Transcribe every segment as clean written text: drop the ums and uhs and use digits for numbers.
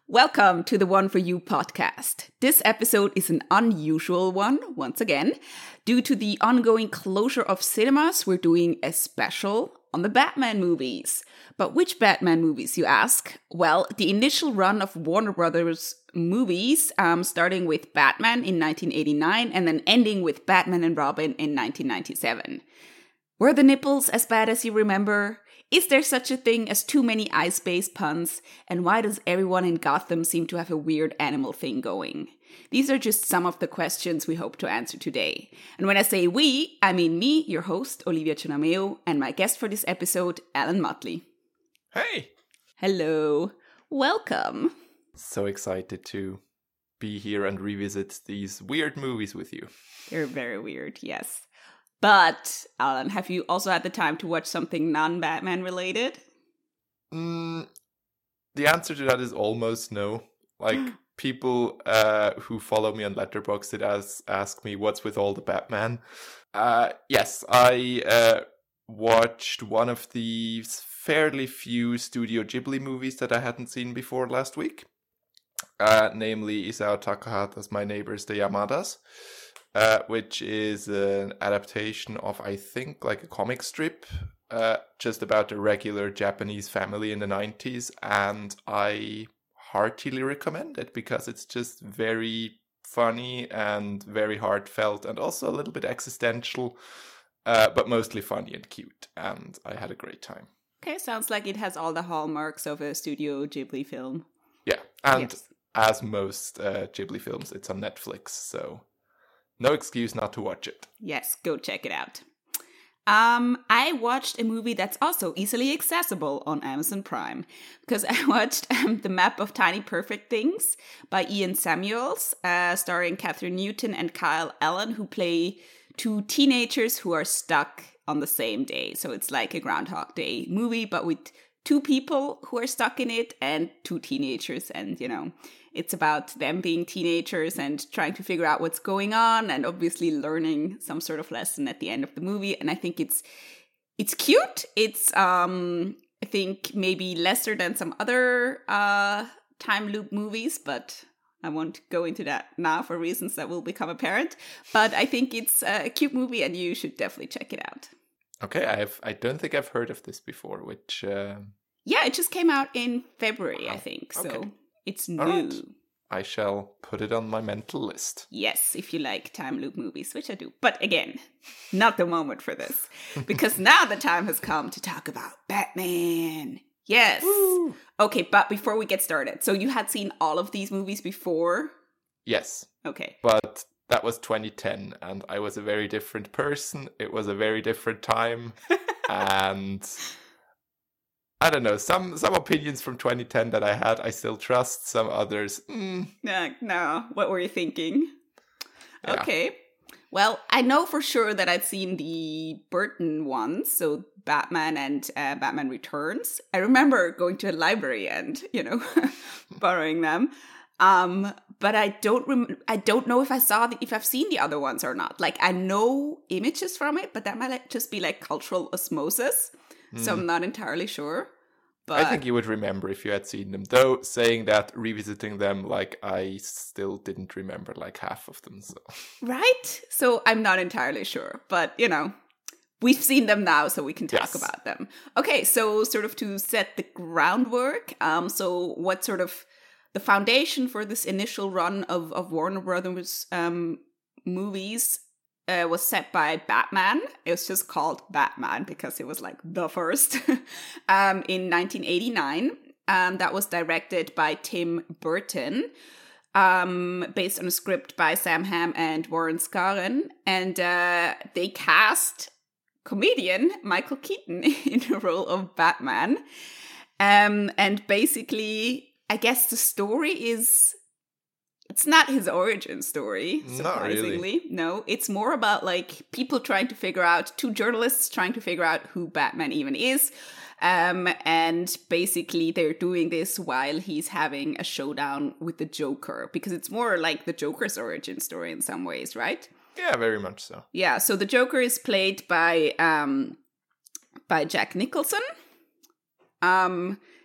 Welcome to the One For You podcast. This episode is an unusual one, once again. Due to the ongoing closure of cinemas, we're doing a special on the Batman movies. But which Batman movies, you ask? Well, the initial run of Warner Brothers movies, starting with Batman in 1989 and then ending with Batman and Robin in 1997. Were the nipples as bad as you remember? Is there such a thing as too many ice-based puns? And why does everyone in Gotham seem to have a weird animal thing going? These are just some of the questions we hope to answer today. And when I say we, I mean me, your host, Olivia Chonameo, and my guest for this episode, Alan Motley. Hey! Hello. Welcome. So excited to be here and revisit these weird movies with you. They're very weird, yes. But, Alan, have you also had the time to watch something non-Batman related? The answer to that is almost no. Like, people who follow me on Letterboxd did ask me what's with all the Batman. Yes, I watched one of the fairly few Studio Ghibli movies that I hadn't seen before last week. Namely Isao Takahata's My Neighbors the Yamadas. Which is an adaptation of, I think, like a comic strip, just about a regular Japanese family in the 90s, and I heartily recommend it because it's just very funny and very heartfelt and also a little bit existential, but mostly funny and cute, and I had a great time. Okay, sounds like it has all the hallmarks of a Studio Ghibli film. Yeah, and yes. As most Ghibli films, it's on Netflix, so no excuse not to watch it. Yes, go check it out. I watched a movie that's also easily accessible on Amazon Prime because I watched The Map of Tiny Perfect Things by Ian Samuels, starring Catherine Newton and Kyle Allen, who play two teenagers who are stuck on the same day. So it's like a Groundhog Day movie, but with two people who are stuck in it and two teenagers. And, it's about them being teenagers and trying to figure out what's going on and obviously learning some sort of lesson at the end of the movie. And I think it's cute. It's, I think, maybe lesser than some other time loop movies, but I won't go into that now for reasons that will become apparent. But I think it's a cute movie and you should definitely check it out. Okay, I don't think I've heard of this before, which... Yeah, it just came out in February, I think, so... Okay. It's new. Right. I shall put it on my mental list. Yes, if you like time loop movies, which I do. But again, not the moment for this. Because now the time has come to talk about Batman. Yes. Woo. Okay, but before we get started, so you had seen all of these movies before? Yes. Okay. But that was 2010, and I was a very different person. It was a very different time. And... I don't know, some opinions from 2010 that I had, I still trust. Some others, No, what were you thinking? Yeah. Okay. Well, I know for sure that I've seen the Burton ones, so Batman and Batman Returns. I remember going to a library and, borrowing them. But I don't know if I've seen the other ones or not. Like, I know images from it, but that might just be like cultural osmosis. So I'm not entirely sure. But I think you would remember if you had seen them. Though, saying that, revisiting them, like, I still didn't remember like half of them. So. Right? So I'm not entirely sure. But, we've seen them now, so we can talk about them. Okay, so sort of to set the groundwork. So what sort of the foundation for this initial run of Warner Brothers movies was set by Batman. It was just called Batman because it was like the first in 1989. That was directed by Tim Burton, based on a script by Sam Hamm and Warren Scarron. And they cast comedian Michael Keaton in the role of Batman. And basically, I guess the story is... It's not his origin story, surprisingly. Not really. No, it's more about like people trying to figure out, two journalists trying to figure out who Batman even is. And basically they're doing this while he's having a showdown with the Joker, because it's more like the Joker's origin story in some ways, right? Yeah, very much so. Yeah, so the Joker is played by Jack Nicholson.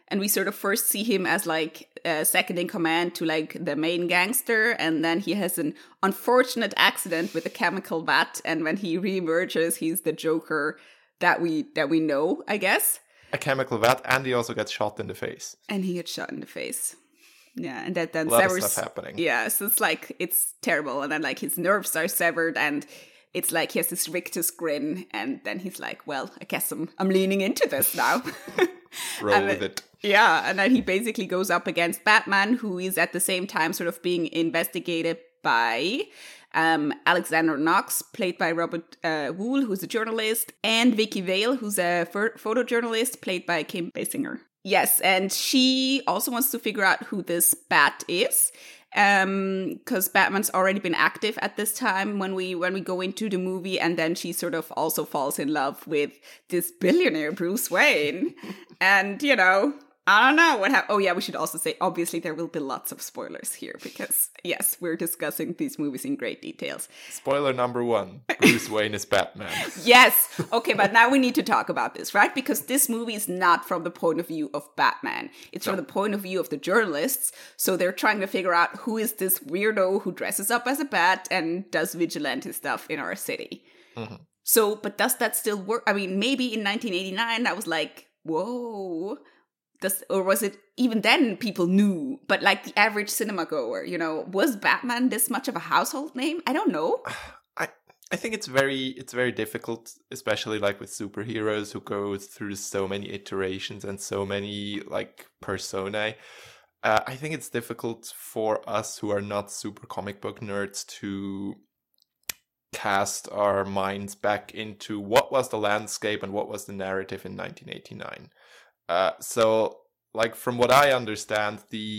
And we sort of first see him as like second in command to like the main gangster, and then he has an unfortunate accident with a chemical vat, and when he reemerges, he's the Joker that we know, I guess. A chemical vat, and he also gets shot in the face. And he gets shot in the face. Yeah, and that then a lot severs. Of stuff happening. Yeah, so it's like it's terrible, and then like his nerves are severed, and it's like he has this rictus grin, and then he's like, "Well, I guess I'm leaning into this now." Roll with it. Yeah, and then he basically goes up against Batman, who is at the same time sort of being investigated by Alexander Knox, played by Robert Wool, who's a journalist, and Vicky Vale, who's a photojournalist, played by Kim Basinger. Yes, and she also wants to figure out who this Bat is, because Batman's already been active at this time when we go into the movie, and then she sort of also falls in love with this billionaire Bruce Wayne, and you know, I don't know what happened. Oh yeah, we should also say, obviously there will be lots of spoilers here because, yes, we're discussing these movies in great details. Spoiler number 1, Bruce Wayne is Batman. Yes. Okay, but now we need to talk about this, right? Because this movie is not from the point of view of Batman. It's from the point of view of the journalists. So they're trying to figure out who is this weirdo who dresses up as a bat and does vigilante stuff in our city. Mm-hmm. So, but does that still work? I mean, maybe in 1989, that was like, whoa. Or was it even then people knew, but like the average cinema goer, you know, was Batman this much of a household name? I don't know. I think it's very difficult, especially like with superheroes who go through so many iterations and so many like personae. I think it's difficult for us who are not super comic book nerds to cast our minds back into what was the landscape and what was the narrative in 1989. So, like, from what I understand,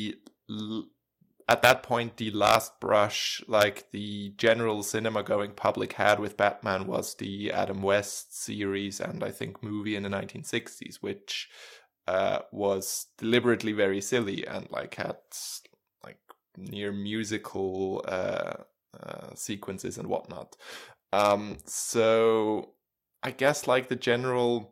at that point, the last brush, like, the general cinema-going public had with Batman was the Adam West series and, I think, movie in the 1960s, which was deliberately very silly and, like, had, like, near musical sequences and whatnot. So, I guess, like, the general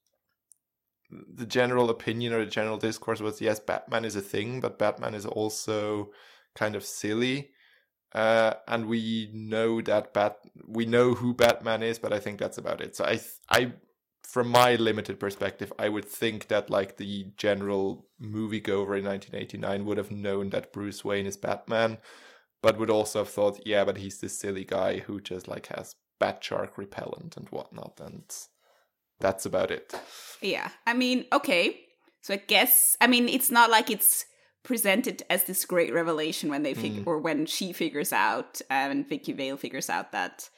opinion or the general discourse was, yes, Batman is a thing, but Batman is also kind of silly. And we know we know who Batman is, but I think that's about it. So I from my limited perspective, I would think that like the general moviegoer in 1989 would have known that Bruce Wayne is Batman, but would also have thought, yeah, but he's this silly guy who just like has bat shark repellent and whatnot, and that's about it. Yeah, I mean, okay. So I guess, I mean, it's not like it's presented as this great revelation when they or when she figures out, and Vicky Vale figures out that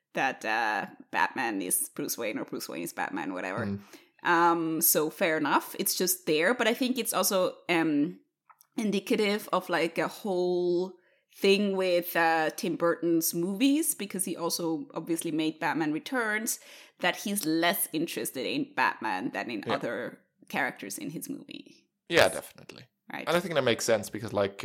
Batman is Bruce Wayne or Bruce Wayne is Batman, whatever. So fair enough. It's just there, but I think it's also indicative of like a whole thing with Tim Burton's movies, because he also obviously made Batman Returns, that he's less interested in Batman than in other characters in his movie. Yeah, definitely. Right. And I think that makes sense because, like,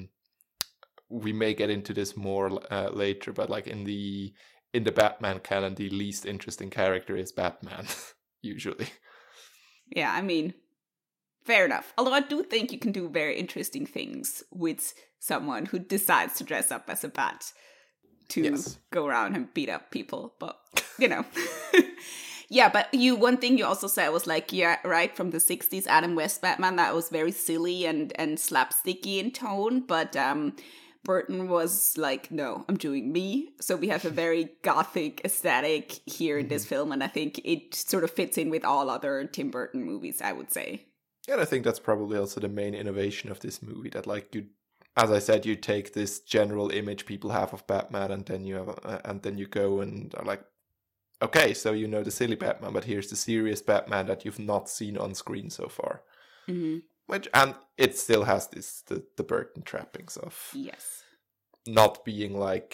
we may get into this more later, but like in the Batman canon, the least interesting character is Batman, usually. Yeah, I mean, fair enough. Although I do think you can do very interesting things with someone who decides to dress up as a bat to go around and beat up people. But, you know. Yeah, but one thing you also said was like, yeah, right, from the 60s, Adam West Batman, that was very silly and slapsticky in tone. But Burton was like, no, I'm doing me. So we have a very gothic aesthetic here in this film. And I think it sort of fits in with all other Tim Burton movies, I would say. Yeah, and I think that's probably also the main innovation of this movie, that like as I said, you take this general image people have of Batman, and then you go and are like, okay, so you know the silly Batman, but here's the serious Batman that you've not seen on screen so far. Mm-hmm. And it still has the Burton trappings of not being like,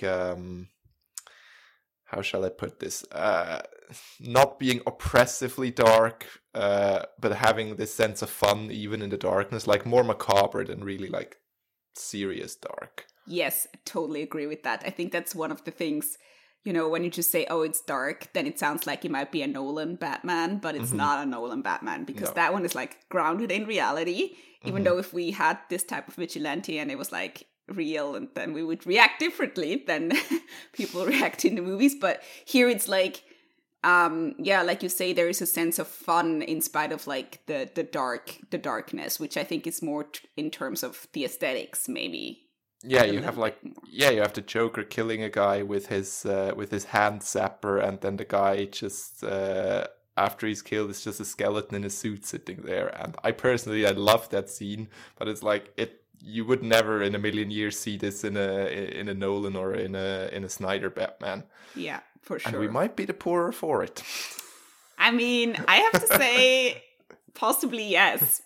how shall I put this? Not being oppressively dark, but having this sense of fun even in the darkness, like more macabre than really like serious dark. Yes, I totally agree with that. I think that's one of the things you know, when you just say, oh, it's dark, then it sounds like it might be a Nolan Batman, but it's not a Nolan Batman, because that one is like grounded in reality, even though if we had this type of vigilante and it was like real, and then we would react differently than people react in the movies. But here it's like, like you say, there is a sense of fun in spite of like the darkness, which I think is more in terms of the aesthetics, maybe. Yeah, you have the Joker killing a guy with his hand zapper, and then the guy just after he's killed is just a skeleton in a suit sitting there. And I love that scene, but it's like you would never in a million years see this in a Nolan or in a Snyder Batman. Yeah, for sure. And we might be the poorer for it. I mean, I have to say, possibly yes.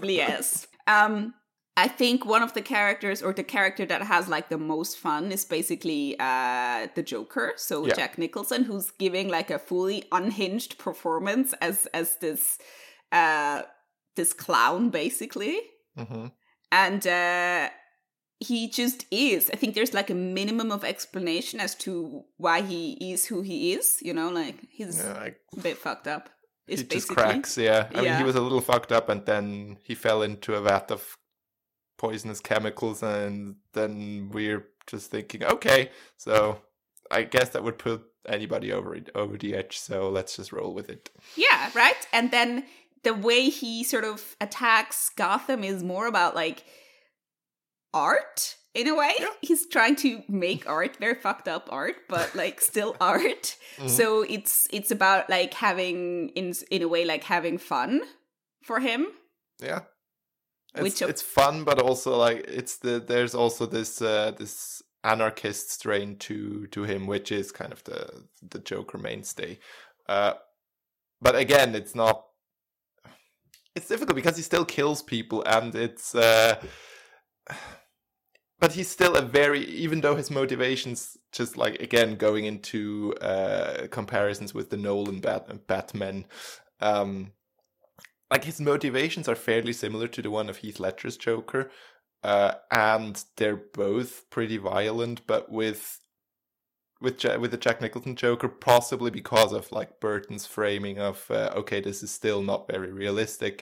I think one of the characters, or the character that has like the most fun, is basically the Joker. So Jack Nicholson, who's giving like a fully unhinged performance as this clown, basically. Mm-hmm. And he just is. I think there's like a minimum of explanation as to why he is who he is. You know, like he's a bit fucked up. He just cracks. Yeah, I mean, he was a little fucked up, and then he fell into a vat of poisonous chemicals, and then we're just thinking, okay, so I guess that would put anybody over the edge, so let's just roll with it. Yeah, right? And then the way he sort of attacks Gotham is more about like art in a way. Yeah. He's trying to make art, very fucked up art, but like still art. Mm-hmm. So it's about like having in a way like having fun for him. Yeah. It's fun, but also like there's also this this anarchist strain to him, which is kind of the Joker mainstay. But again, it's difficult because he still kills people, and but he's still even though his motivations, just like again going into comparisons with the Nolan Batman. Like his motivations are fairly similar to the one of Heath Ledger's Joker, and they're both pretty violent. But with the Jack Nicholson Joker, possibly because of like Burton's framing of okay, this is still not very realistic.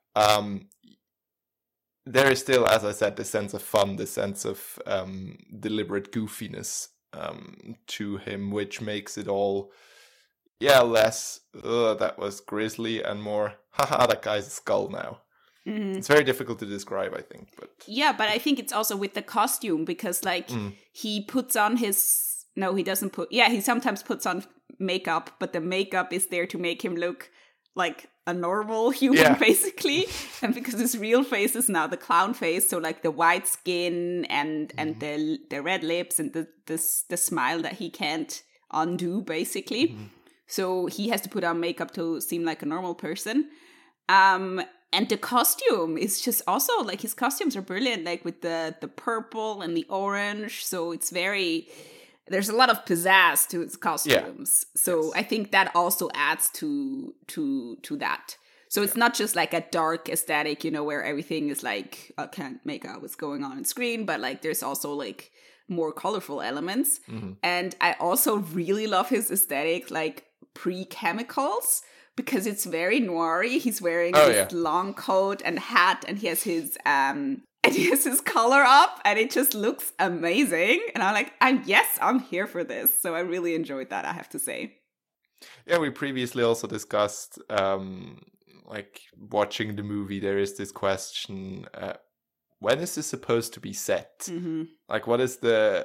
There is still, as I said, this sense of fun, this sense of deliberate goofiness to him, which makes it all. Yeah, less, that was grisly, and more, haha, that guy's a skull now. Mm-hmm. It's very difficult to describe, I think. But yeah, but I think it's also with the costume, because like he puts on he sometimes puts on makeup, but the makeup is there to make him look like a normal human, basically. And because his real face is now the clown face, so like the white skin and the red lips and the smile that he can't undo, basically. Mm-hmm. So he has to put on makeup to seem like a normal person. And the costume is just also, like, his costumes are brilliant, like with the purple and the orange. So it's there's a lot of pizzazz to his costumes. Yeah. So I think that also adds to that. So it's not just like a dark aesthetic, you know, where everything is like, I can't make out what's going on screen, but like there's also like more colorful elements. Mm-hmm. And I also really love his aesthetic, like pre-chemicals, because it's very noir-y. He's wearing this long coat and hat, and he has his collar up, and it just looks amazing. And I'm like, I'm here for this. So I really enjoyed that, I have to say. Yeah, we previously also discussed like watching the movie, there is this question, when is this supposed to be set? Mm-hmm. Like, what is the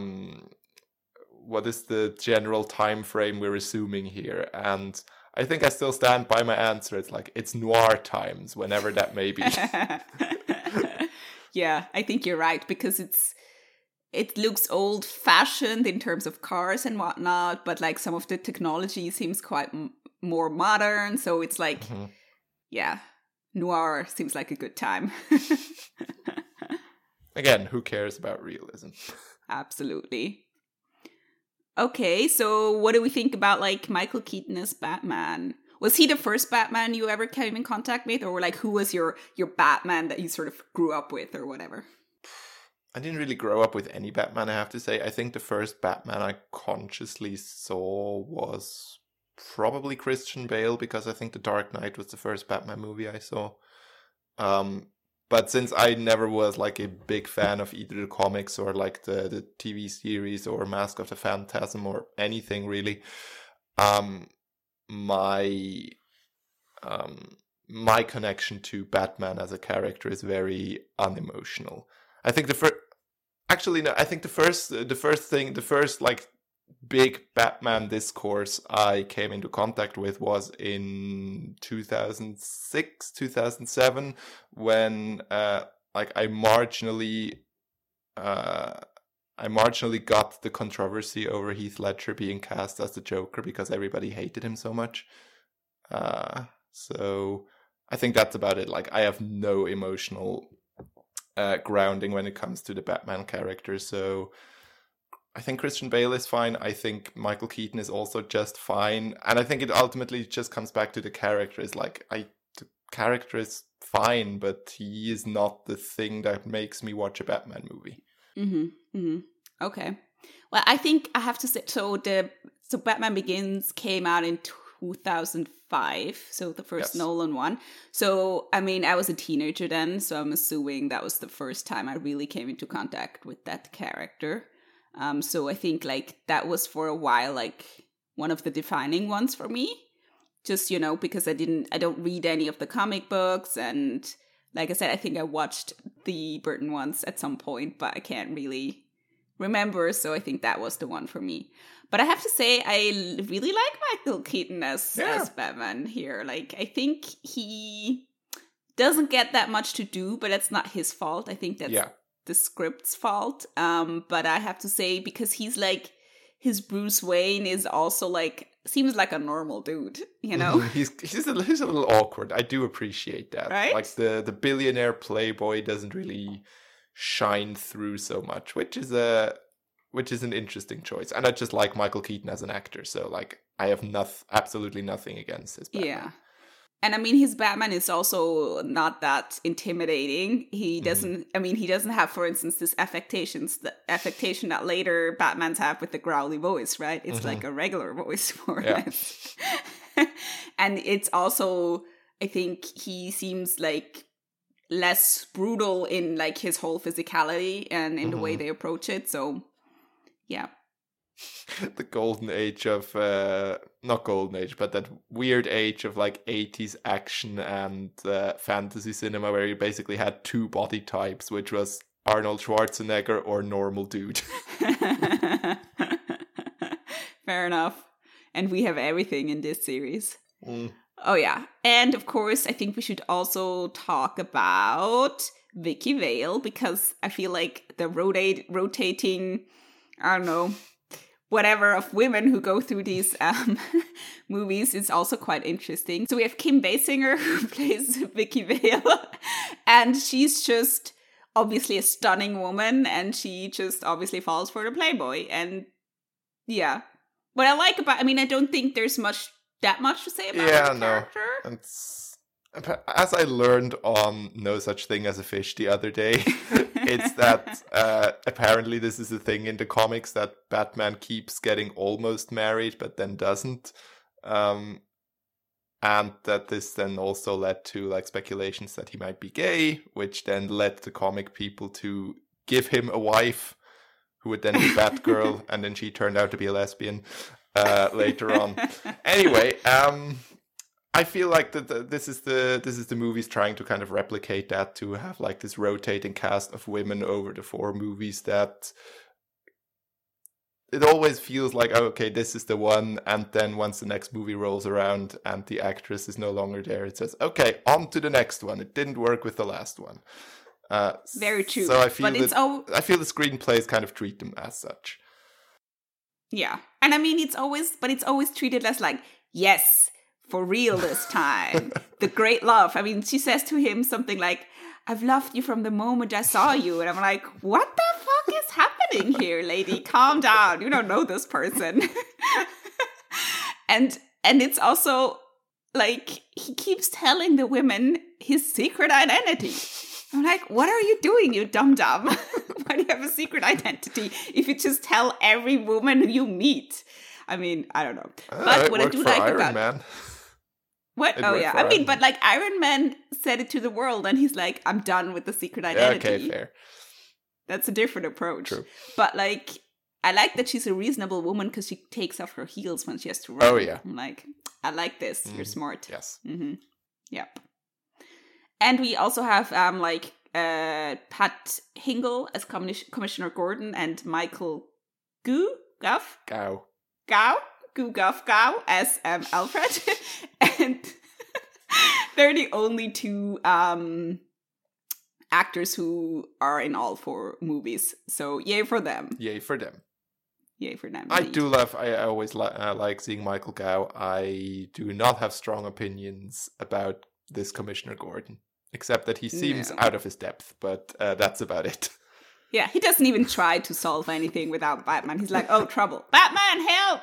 general time frame we're assuming here? And I think I still stand by my answer. It's like, it's noir times, whenever that may be. Yeah, I think you're right, because it looks old-fashioned in terms of cars and whatnot, but like some of the technology seems quite more modern. So it's like, noir seems like a good time. Again, who cares about realism? Absolutely. Okay, so what do we think about like Michael Keaton as Batman? Was he the first Batman you ever came in contact with, or like who was your Batman that you sort of grew up with or whatever? I didn't really grow up with any Batman, I have to say. I think the first Batman I consciously saw was probably Christian Bale, because I think The Dark Knight was the first Batman movie I saw. But since I never was like a big fan of either the comics or like the TV series or Mask of the Phantasm or anything really, my connection to Batman as a character is very unemotional. I think the first like big Batman discourse I came into contact with was in 2006, 2007, when like I marginally got the controversy over Heath Ledger being cast as the Joker because everybody hated him so much. So I think that's about it. Like, I have no emotional grounding when it comes to the Batman character. So I think Christian Bale is fine. I think Michael Keaton is also just fine. And I think it ultimately just comes back to the character. It's like, the character is fine, but he is not the thing that makes me watch a Batman movie. Okay. Well, I think I have to say, so Batman Begins came out in 2005, so the first Nolan one. So, I mean, I was a teenager then, so I'm assuming that was the first time I really came into contact with that character. So I think like that was for a while like one of the defining ones for me. Just, because I don't read any of the comic books, and like I said, I think I watched the Burton ones at some point, but I can't really remember, so I think that was the one for me. But I have to say, I really like Michael Keaton as Batman here. Like, I think he doesn't get that much to do, but that's not his fault. I think that's the script's fault. But I have to say, because he's like, his Bruce Wayne is also like, seems like a normal dude, He's a little awkward. I do appreciate that. Right? Like the billionaire playboy doesn't really shine through so much, which is an interesting choice. And I just like Michael Keaton as an actor, so like I have absolutely nothing against his Batman. Yeah. And I mean, his Batman is also not that intimidating. He doesn't, he doesn't have, for instance, this affectation that later Batmans have with the growly voice, right? It's like a regular voice, more or less. And it's also, I think he seems like less brutal in like his whole physicality and in the way they approach it. So, yeah. The golden age of not golden age, but that weird age of like 80s action and fantasy cinema, where you basically had two body types, which was Arnold Schwarzenegger or normal dude. Fair enough. And we have everything in this series. Oh yeah. And of course, I think we should also talk about Vicky Vale, because I feel like the rotating, I don't know, whatever of women who go through these movies is also quite interesting. So we have Kim Basinger, who plays Vicky Vale, and she's just obviously a stunning woman, and she just obviously falls for the playboy. And yeah, what I like about, I don't think there's that much to say about her character. As I learned on No Such Thing as a Fish the other day, it's that apparently this is a thing in the comics, that Batman keeps getting almost married but then doesn't, and that this then also led to like speculations that he might be gay, which then led the comic people to give him a wife who would then be Batgirl, and then she turned out to be a lesbian later on. Anyway, I feel like that this is the movies trying to kind of replicate that, to have like this rotating cast of women over the 4 movies, that it always feels like, oh, okay, this is the one, and then once the next movie rolls around and the actress is no longer there, it says, okay, on to the next one. It didn't work with the last one. Very true. So I feel I feel the screenplays kind of treat them as such. Yeah, and it's always treated as like, yes, for real this time. The great love. She says to him something like, I've loved you from the moment I saw you. And I'm like, what the fuck is happening here, lady? Calm down. You don't know this person. And it's also like, he keeps telling the women his secret identity. I'm like, what are you doing, you dum-dum? Why do you have a secret identity if you just tell every woman you meet? I mean, I don't know. But what I do like Iron Man. What? Oh, yeah. I mean, but like Iron Man said it to the world and he's like, I'm done with the secret identity. Yeah, okay, fair. That's a different approach. True. But like, I like that she's a reasonable woman because she takes off her heels when she has to run. Oh, yeah. I'm like, I like this. You're smart. Yes. Mm-hmm. Yep. And we also have Pat Hingle as Commissioner Gordon and Michael Goo Gow as Alfred. And they're the only two actors who are in all 4 movies. So yay for them. Yay for them. Yay for them. I do love, I always like seeing Michael Gow. I do not have strong opinions about this Commissioner Gordon, except that he seems out of his depth, but that's about it. Yeah, he doesn't even try to solve anything without Batman. He's like, oh, trouble. Batman, help!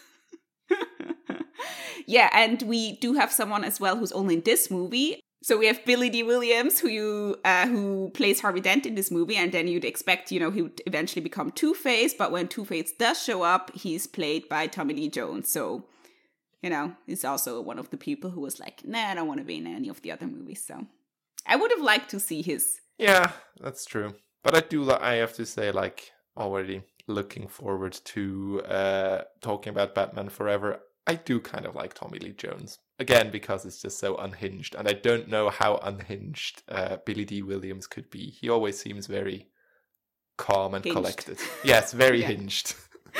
Yeah, and we do have someone as well who's only in this movie. So we have Billy D. Williams, who plays Harvey Dent in this movie, and then you'd expect, he would eventually become Two-Face, but when Two-Face does show up, he's played by Tommy Lee Jones. So, he's also one of the people who was like, nah, I don't want to be in any of the other movies. So I would have liked to see his. Yeah, that's true. But I have to say, like, already looking forward to talking about Batman Forever. I do kind of like Tommy Lee Jones. Again, because it's just so unhinged. And I don't know how unhinged Billy D. Williams could be. He always seems very calm and collected. Yes, very hinged.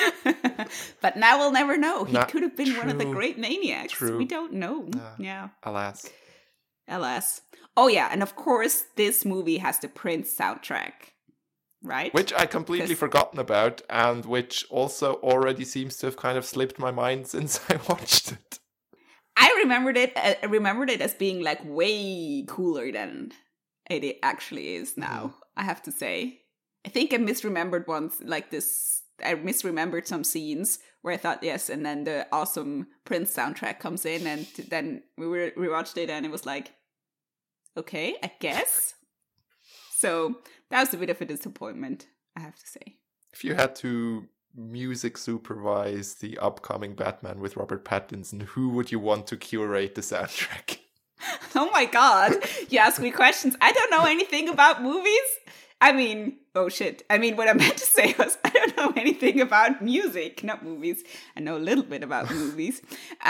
But now we'll never know. He could have been one of the great maniacs. True. We don't know. Yeah. Alas. Oh, yeah. And of course, this movie has the Prince soundtrack. Right? Which I completely forgotten about, and which also already seems to have kind of slipped my mind since I watched it. I remembered it as being like way cooler than it actually is now, I have to say. I think I misremembered I misremembered some scenes where I thought, yes, and then the awesome Prince soundtrack comes in, and then we watched it and it was like, okay, I guess. So that was a bit of a disappointment, I have to say. If you had to music supervise the upcoming Batman with Robert Pattinson, who would you want to curate the soundtrack? Oh my god, you ask me questions. I don't know anything about movies. I mean, oh shit. I mean, what I meant to say was, I don't know anything about music, not movies. I know a little bit about movies.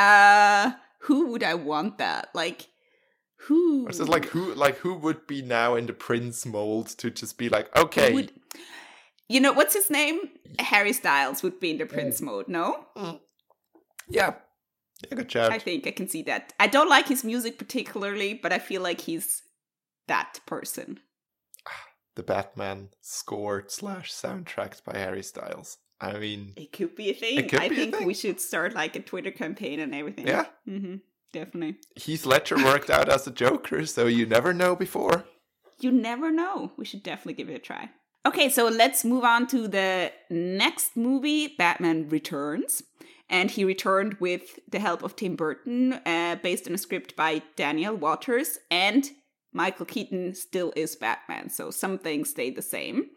Who would I want that? Like, who? Or just who would be now in the Prince mold to just be like, okay. What's his name? Harry Styles would be in the Prince mode, no? Yeah, good job. I think I can see that. I don't like his music particularly, but I feel like he's that person. The Batman scored / soundtracked by Harry Styles. I mean, it could be a thing. I think we should start like a Twitter campaign and everything. Yeah. Mm-hmm. Definitely. Heath Ledger worked out as a Joker, so you never know before. You never know. We should definitely give it a try. Okay, so let's move on to the next movie, Batman Returns. And he returned with the help of Tim Burton, based on a script by Daniel Waters, and Michael Keaton still is Batman, so some things stay the same.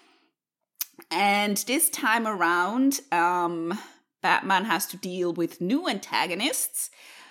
And this time around, Batman has to deal with new antagonists.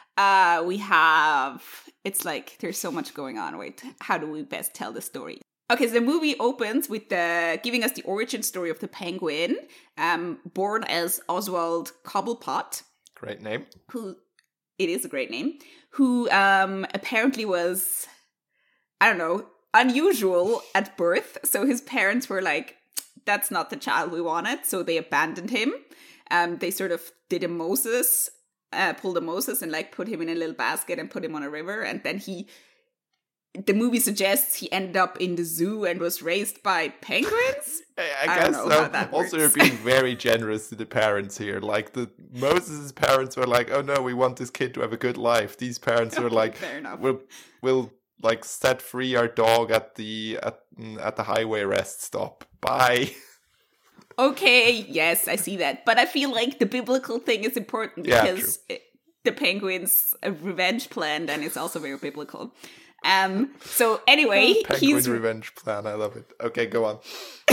It's like there's so much going on. Wait, how do we best tell the story? Okay, so the movie opens with giving us the origin story of the Penguin, born as Oswald Cobblepot. Great name. It is a great name. Who apparently was, I don't know, unusual at birth. So his parents were like, that's not the child we wanted. So they abandoned him. They sort of did pulled a Moses and like put him in a little basket and put him on a river. And then the movie suggests he ended up in the zoo and was raised by penguins. I guess so. Also, you're being very generous to the parents here. Like Moses' parents were like, "Oh no, we want this kid to have a good life." These parents were like, "Fair enough. We'll like set free our dog at the highway rest stop. Bye." Okay, yes, I see that, but I feel like the biblical thing is important because the penguins' revenge plan then is also very biblical. So anyway, Penguin revenge plan. I love it. Okay, go on.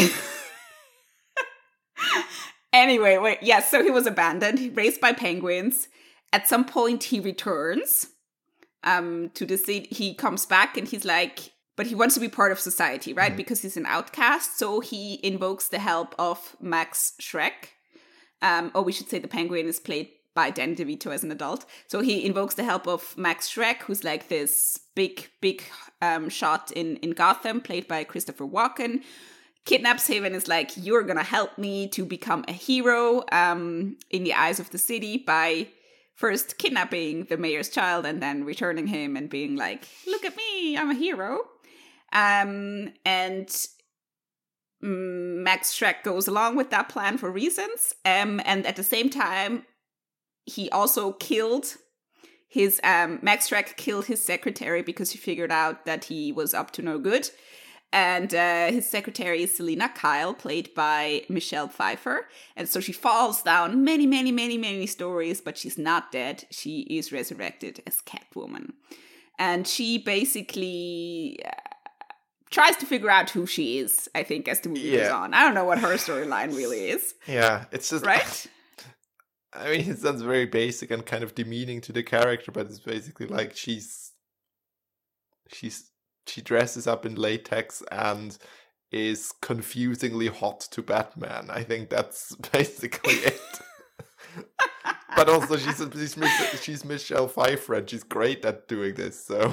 Anyway, wait. Yes, so he was abandoned, raised by penguins. At some point, he returns to the city. He comes back and he's like, but he wants to be part of society, right? Because he's an outcast. So he invokes the help of Max Schreck. We should say the penguin is played by Danny DeVito as an adult. So he invokes the help of Max Schreck, who's like this big shot in Gotham, played by Christopher Walken. Kidnaps him and is like, you're gonna help me to become a hero in the eyes of the city by first kidnapping the mayor's child and then returning him and being like, look at me, I'm a hero. And Max Schreck goes along with that plan for reasons. And at the same time, he also killed his, Max Schreck killed his secretary because he figured out that he was up to no good. And his secretary is Selina Kyle, played by Michelle Pfeiffer. And so she falls down many stories, but she's not dead. She is resurrected as Catwoman. And she basically tries to figure out who she is, I think, as the movie goes on. I don't know what her storyline really is. Yeah, it's just... Right? I mean, it sounds very basic and kind of demeaning to the character, but it's basically like she dresses up in latex and is confusingly hot to Batman. I think that's basically it. But also, she's Michelle Pfeiffer, and she's great at doing this, so...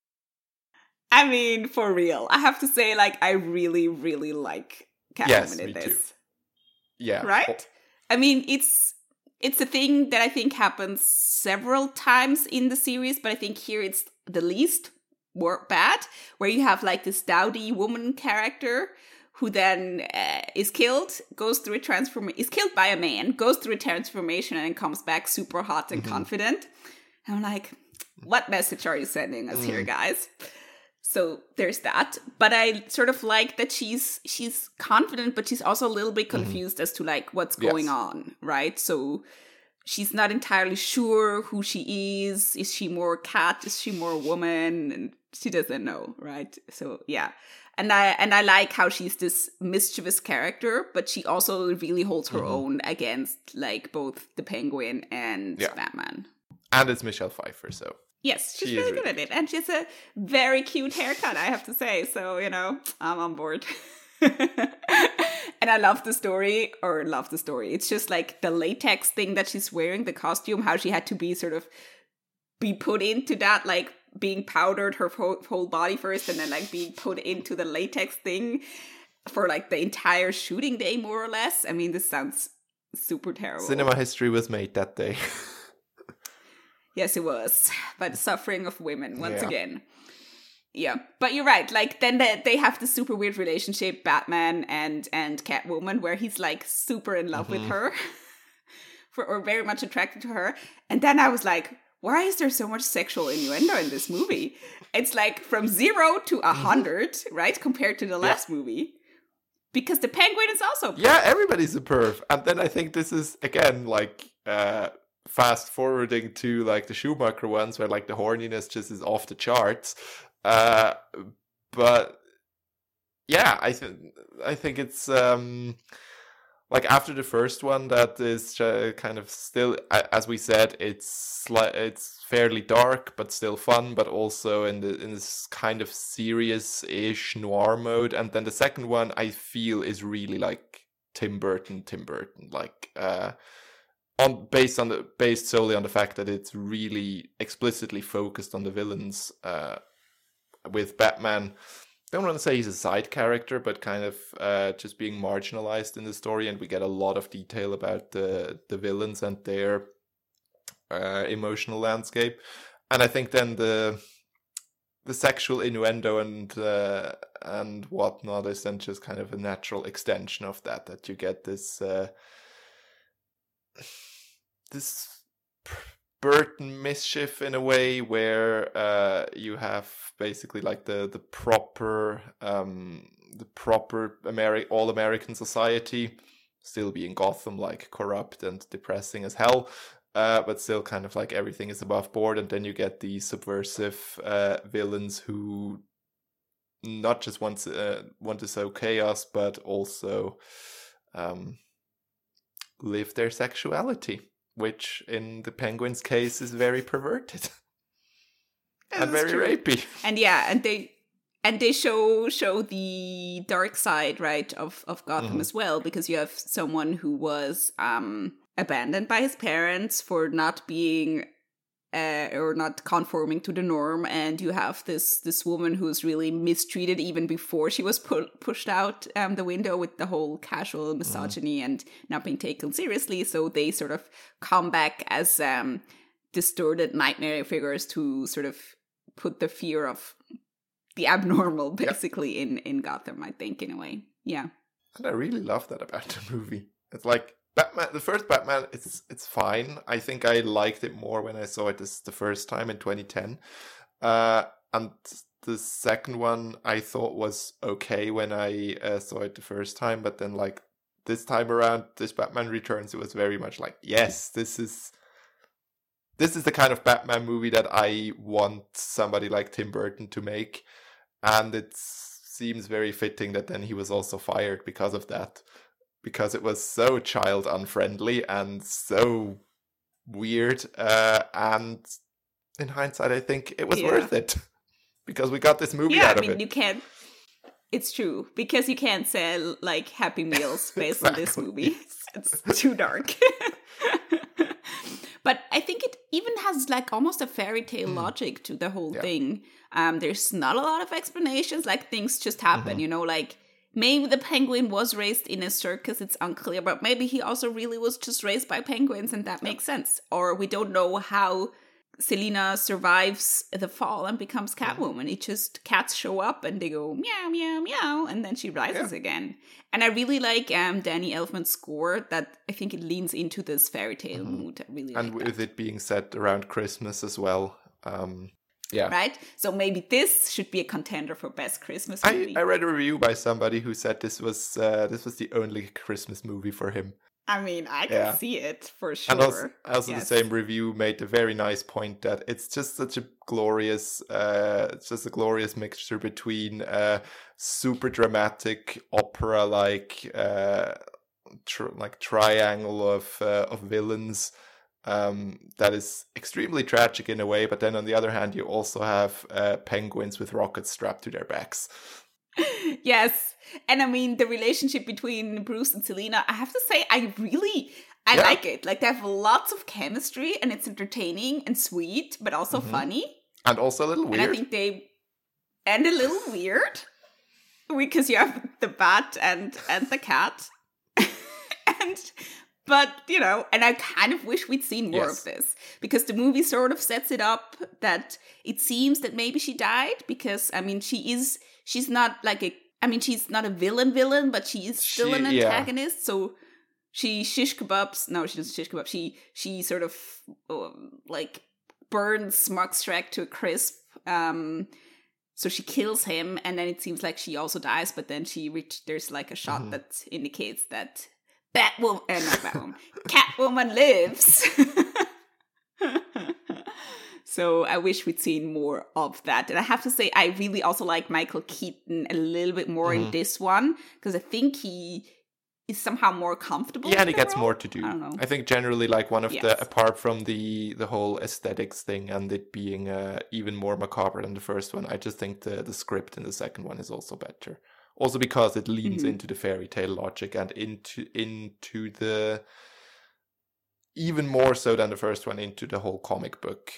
I mean, for real. I have to say, like, I really like Catwoman in this. Too. Yeah. Right? I mean, it's a thing that I think happens several times in the series, but I think here it's the least bad, where you have like this dowdy woman character who then is killed, goes through a transformation, is killed by a man, goes through a transformation, and then comes back super hot and confident. And I'm like, what message are you sending us here, guys? So there's that. But I sort of like that she's confident, but she's also a little bit confused as to like what's going on, right? So she's not entirely sure who she is. Is she more cat? Is she more woman? And she doesn't know, right? So yeah. And I like how she's this mischievous character, but she also really holds her own against like both the Penguin and Batman. And it's Michelle Pfeiffer, so. Yes, she's really good at it. And she has a very cute haircut, I have to say. So, you know, I'm on board. And I love the story. It's just like the latex thing that she's wearing, the costume, how she had to be put into that, like being powdered her whole body first and then like being put into the latex thing for like the entire shooting day, more or less. I mean, this sounds super terrible. Cinema history was made that day. Yes, it was. By the suffering of women, once again. Yeah, but you're right. Like, then they have this super weird relationship, Batman and Catwoman, where he's like super in love with her, or very much attracted to her. And then I was like, why is there so much sexual innuendo in this movie? It's like from 0 to 100, right, compared to the last movie. Because the Penguin is also perv. Yeah, everybody's a perv. And then I think this is, again, like... fast forwarding to like the Schumacher ones where like the horniness just is off the charts, but yeah, I think it's like after the first one that is kind of still, as we said, it's fairly dark but still fun, but also in this kind of serious-ish noir mode. And then the second one I feel is really like Tim Burton, like based solely on the fact that it's really explicitly focused on the villains. With Batman, I don't want to say he's a side character, but kind of just being marginalized in the story, and we get a lot of detail about the villains and their emotional landscape. And I think then the sexual innuendo and whatnot is then just kind of a natural extension of that you get this this Burton mischief in a way where you have basically like the proper all-American society still being Gotham, like corrupt and depressing as hell, but still kind of like everything is above board, and then you get the subversive villains who not just want to sow chaos, but also live their sexuality, which in the Penguins' case is very perverted and very rapey. And yeah, and they show the dark side, right, of Gotham as well, because you have someone who was abandoned by his parents for not being or not conforming to the norm, and you have this woman who's really mistreated even before she was pushed out the window with the whole casual misogyny and not being taken seriously. So they sort of come back as distorted nightmare figures to sort of put the fear of the abnormal basically in Gotham, I think, in a way. Yeah. And I really love that about the movie. It's like Batman, the first Batman, it's fine. I think I liked it more when I saw it the first time in 2010. And the second one I thought was okay when I saw it the first time, but then like this time around, this Batman Returns, it was very much like, yes, this is the kind of Batman movie that I want somebody like Tim Burton to make. And it seems very fitting that then he was also fired because of that. Because it was so child unfriendly and so weird. And in hindsight, I think it was worth it. Because we got this movie out of it. You can't. It's true. Because you can't sell like Happy Meals based on this movie. It's too dark. But I think it even has like almost a fairy tale logic to the whole thing. There's not a lot of explanations, like things just happen, you know, like maybe the penguin was raised in a circus, it's unclear, but maybe he also really was just raised by penguins and that makes sense. Or we don't know how Selina survives the fall and becomes Catwoman. It just cats show up and they go meow, meow, meow, and then she rises again. And I really like Danny Elfman's score, that I think it leans into this fairy tale mood. I really and like with it being set around Christmas as well. Right? So maybe this should be a contender for best Christmas movie. I read a review by somebody who said this was the only Christmas movie for him. I mean, I can see it for sure. And also the same review made a very nice point that it's just such a glorious, mixture between super dramatic opera-like, triangle of villains that is extremely tragic in a way. But then on the other hand, you also have penguins with rockets strapped to their backs. Yes. And I mean, the relationship between Bruce and Selina, I have to say, I like it. Like, they have lots of chemistry and it's entertaining and sweet, but also funny. And also a little weird. And I think and a little weird. Because you have the bat and the cat. But, you know, and I kind of wish we'd seen more of this. Because the movie sort of sets it up that it seems that maybe she died. Because, I mean, she's not like she's not a villain, but she is still an antagonist. Yeah. So she shish kebabs. No, she doesn't shish kebab. She sort of like burns Smugstrek to a crisp. So she kills him, and then it seems like she also dies. But then there's like a shot that indicates that Catwoman lives. So I wish we'd seen more of that. And I have to say, I really also like Michael Keaton a little bit more in this one, because I think he is somehow more comfortable. Yeah, and he gets more to do. I don't know. I think generally, like, one of the, apart from the whole aesthetics thing and it being even more macabre than the first one, I just think the script in the second one is also better. Also because it leans into the fairy tale logic and into the, even more so than the first one, into the whole comic book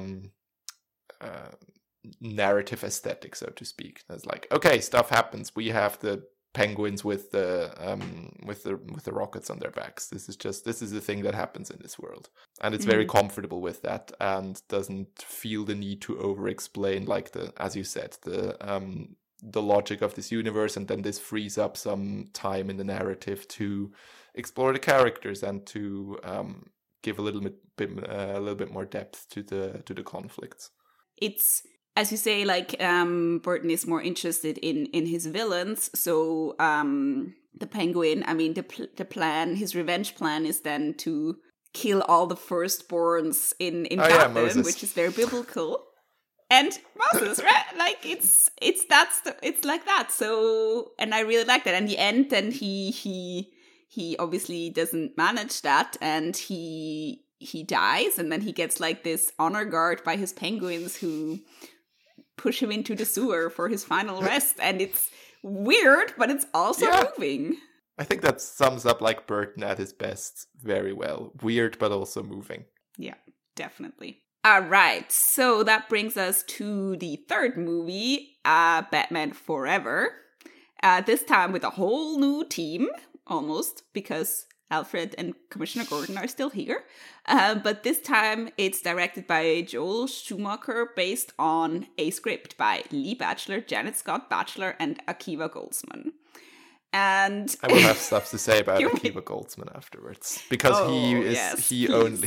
narrative aesthetic, so to speak. It's like, okay, stuff happens. We have the penguins with the rockets on their backs. This is the thing that happens in this world, and it's very comfortable with that, and doesn't feel the need to over-explain, like as you said, the logic of this universe, and then this frees up some time in the narrative to explore the characters and to give a little bit more depth to the conflicts. It's, as you say, like Burton is more interested in his villains. So the Penguin, I mean, the plan, his revenge plan is then to kill all the firstborns in Oh, yeah, Gotham, Moses. which is very biblical. And Moses, right? Like it's like that. So, and I really like that. And the end, then he obviously doesn't manage that, and he dies, and then he gets like this honor guard by his penguins who push him into the sewer for his final rest. And it's weird, but it's also moving. I think that sums up like Burton at his best very well. Weird, but also moving. Yeah, definitely. All right, so that brings us to the third movie, Batman Forever. This time with a whole new team, almost, because Alfred and Commissioner Gordon are still here. But this time it's directed by Joel Schumacher, based on a script by Lee Batchelor, Janet Scott Batchelor, and Akiva Goldsman. And I will have stuff to say about Akiva Goldsman afterwards, because he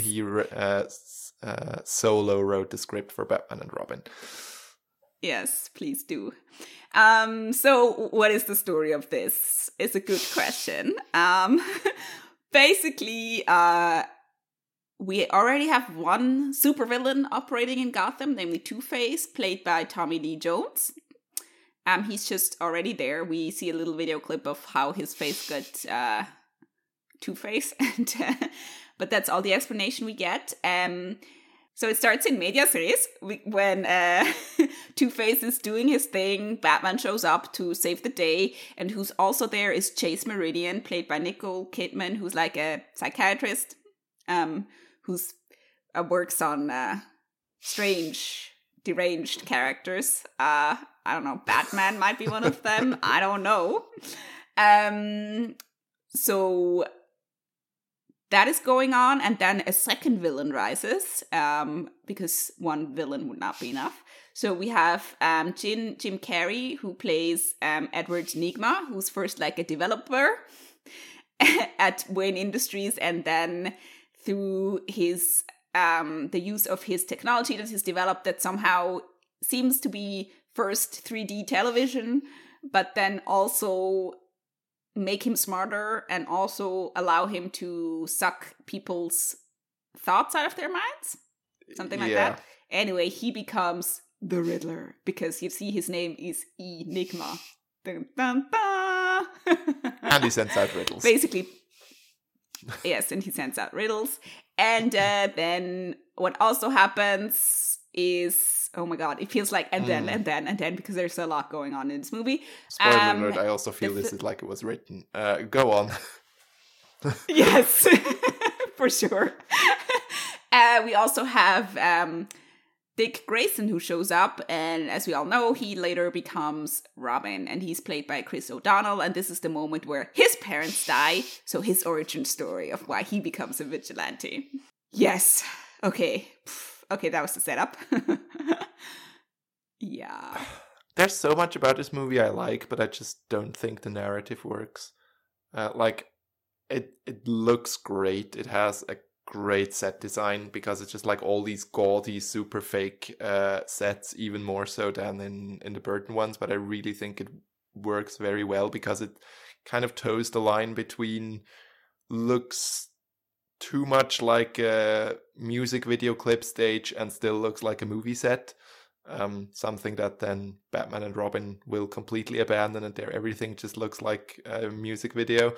solo wrote the script for Batman and Robin. Yes, please do. So what is the story of this? It's a good question. Basically, we already have one supervillain operating in Gotham, namely Two-Face, played by Tommy Lee Jones. He's just already there. We see a little video clip of how his face got Two-Face, but that's all the explanation we get. So it starts in medias res when Two-Face is doing his thing. Batman shows up to save the day, and who's also there is Chase Meridian, played by Nicole Kidman, who's like a psychiatrist, who's works on strange, deranged characters. I don't know, Batman might be one of them. I don't know. So that is going on, and then a second villain rises, because one villain would not be enough. So we have Jim Carrey, who plays Edward Nygma, who's first like a developer at Wayne Industries, and then through his the use of his technology that he's developed, that somehow seems to be first 3D television, but then also make him smarter and also allow him to suck people's thoughts out of their minds. Something like that. Anyway, he becomes the Riddler, because you see his name is Enigma. Dun, dun, dun. And he sends out riddles. Basically, yes, and he sends out riddles. And then what also happens is, oh my god, it feels like and then, because there's a lot going on in this movie. Spoiler alert, I also feel this is like it was written. Go on. Yes, for sure. We also have Dick Grayson, who shows up, and as we all know, he later becomes Robin, and he's played by Chris O'Donnell, and this is the moment where his parents die, so his origin story of why he becomes a vigilante. Yes. Okay, that was the setup. Yeah. There's so much about this movie I like, but I just don't think the narrative works. It looks great. It has a great set design, because it's just like all these gaudy, super fake sets, even more so than in the Burton ones. But I really think it works very well, because it kind of toes the line between looks too much like a music video clip stage and still looks like a movie set. Something that then Batman and Robin will completely abandon, and everything just looks like a music video.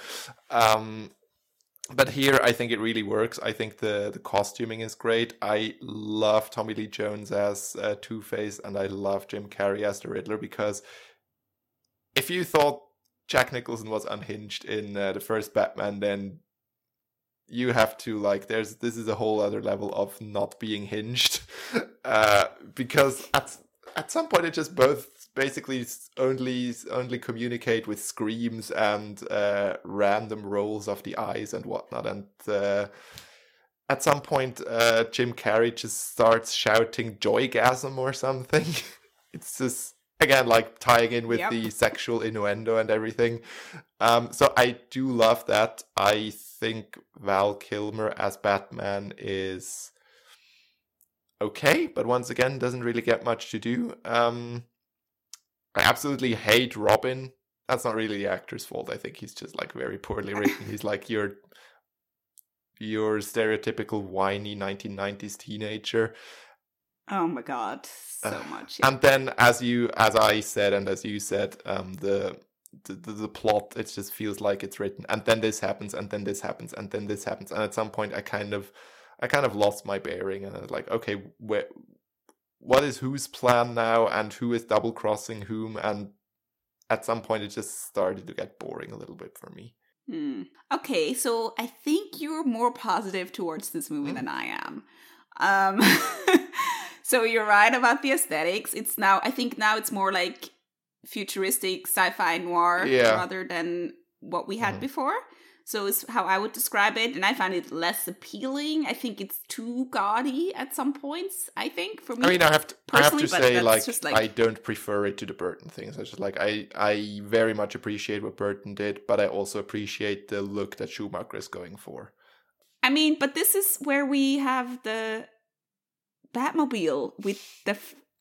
But here, I think it really works. I think the costuming is great. I love Tommy Lee Jones as Two-Face, and I love Jim Carrey as the Riddler, because if you thought Jack Nicholson was unhinged in the first Batman, then you have to, like, this is a whole other level of not being hinged. Because at some point it just both basically only communicate with screams and random rolls of the eyes and whatnot. And at some point Jim Carrey just starts shouting joygasm or something. It's just, again, like tying in with the sexual innuendo and everything. So I do love that. I think Val Kilmer as Batman is okay, but once again, doesn't really get much to do. I absolutely hate Robin. That's not really the actor's fault. I think he's just like very poorly written. He's like, you're your stereotypical whiny 1990s teenager. Oh my god, so much. Yeah. And then, as I said, and as you said, the plot, it just feels like it's written, and then this happens, and then this happens, and then this happens, and at some point, I kind of lost my bearing, and I was like, okay, what is whose plan now, and who is double crossing whom, and at some point, it just started to get boring a little bit for me. Okay, so I think you're more positive towards this movie than I am. So you're right about the aesthetics. I think now it's more like futuristic sci-fi noir rather than what we had before. So it's how I would describe it. And I find it less appealing. I think it's too gaudy at some points, I think, for me. I mean, I have to say, like, I don't prefer it to the Burton things. It's just like, I very much appreciate what Burton did, but I also appreciate the look that Schumacher is going for. I mean, but this is where we have the Batmobile with the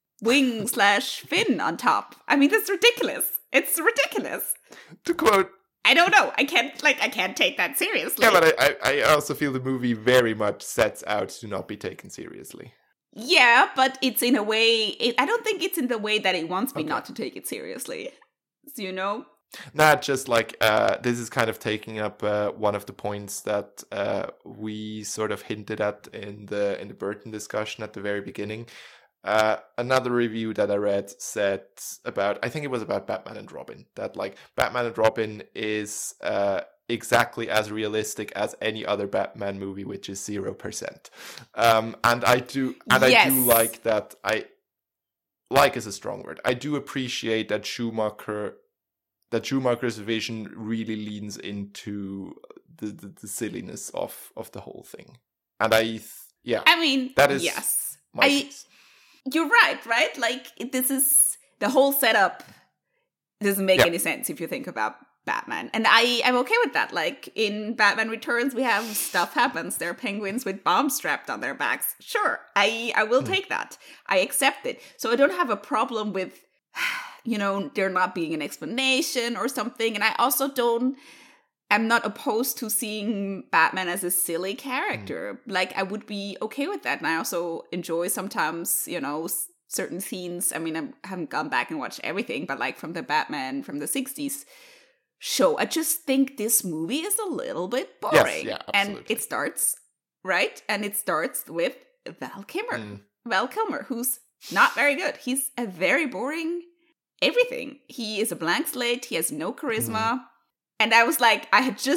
wing/fin on top. I mean, that's ridiculous. It's ridiculous. To quote, I don't know. I can't take that seriously. Yeah, but I also feel the movie very much sets out to not be taken seriously. Yeah, but it's in a way. I don't think it's in the way that it wants me not to take it seriously. So, you know. Not just like this is kind of taking up one of the points that we sort of hinted at in the Burton discussion at the very beginning. Another review that I read said I think it was about Batman and Robin, that like Batman and Robin is exactly as realistic as any other Batman movie, which is 0%. And I do like that. Like is a strong word. I do appreciate that Schumacher's vision really leans into the silliness of the whole thing. And I mean, that is yes. my You're right? Like, this is the whole setup doesn't make any sense if you think about Batman. And I'm okay with that. Like, in Batman Returns, we have stuff happens. There are penguins with bombs strapped on their backs. Sure, I will take that. I accept it. So I don't have a problem with, you know, there not being an explanation or something. And I also I'm not opposed to seeing Batman as a silly character. Like, I would be okay with that. And I also enjoy sometimes, you know, certain scenes. I mean, I haven't gone back and watched everything, but like from the Batman from the 60s show, I just think this movie is a little bit boring. Yes, and it starts, right? And it starts with Val Kilmer. Val Kilmer, who's not very good. He's a very boring everything. He is a blank slate. He has no charisma. And I was like,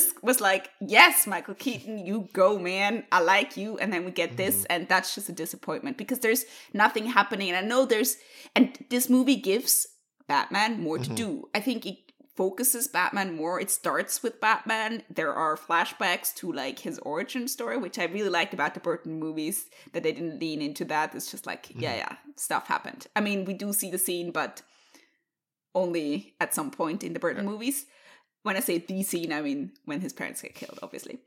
yes, Michael Keaton, you go, man. I like you. And then we get this, and that's just a disappointment because there's nothing happening. And I know and this movie gives Batman more to do. I think it focuses Batman more. It starts with Batman. There are flashbacks to like his origin story, which I really liked about the Burton movies, that they didn't lean into that. It's just like, stuff happened. I mean, we do see the scene, but only at some point in the Burton movies. When I say the scene, I mean when his parents get killed, obviously.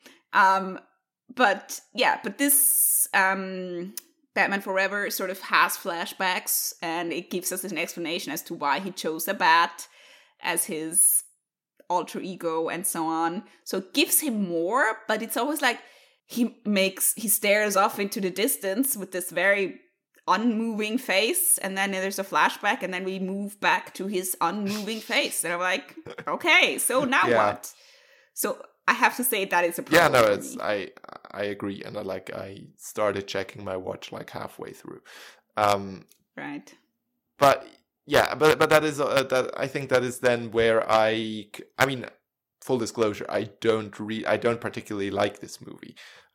But this Batman Forever sort of has flashbacks, and it gives us an explanation as to why he chose a bat as his alter ego and so on. So it gives him more, but it's always like he stares off into the distance with this very unmoving face, and then there's a flashback, and then we move back to his unmoving face, and I'm like, okay, so now what? So I have to say that is a problem. Yeah, no, it's I agree, and I started checking my watch like halfway through. Right. But yeah, but that is that I think that is then where I mean, full disclosure, I don't particularly like this movie,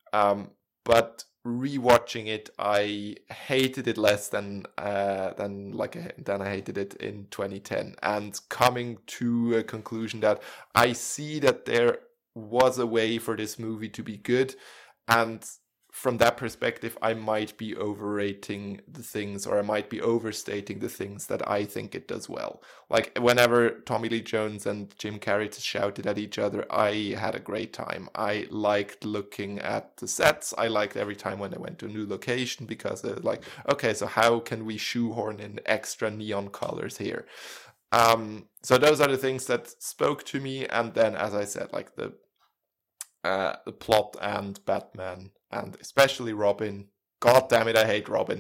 but rewatching it, I hated it less than I hated it in 2010, and coming to a conclusion that I see that there was a way for this movie to be good, and from that perspective, I might be overrating the things, or I might be overstating the things that I think it does well. Like, whenever Tommy Lee Jones and Jim Carrey shouted at each other, I had a great time. I liked looking at the sets. I liked every time when they went to a new location, because it was like, okay, so how can we shoehorn in extra neon colors here? So those are the things that spoke to me. And then, as I said, like the plot and Batman, and especially Robin. God damn it, I hate Robin.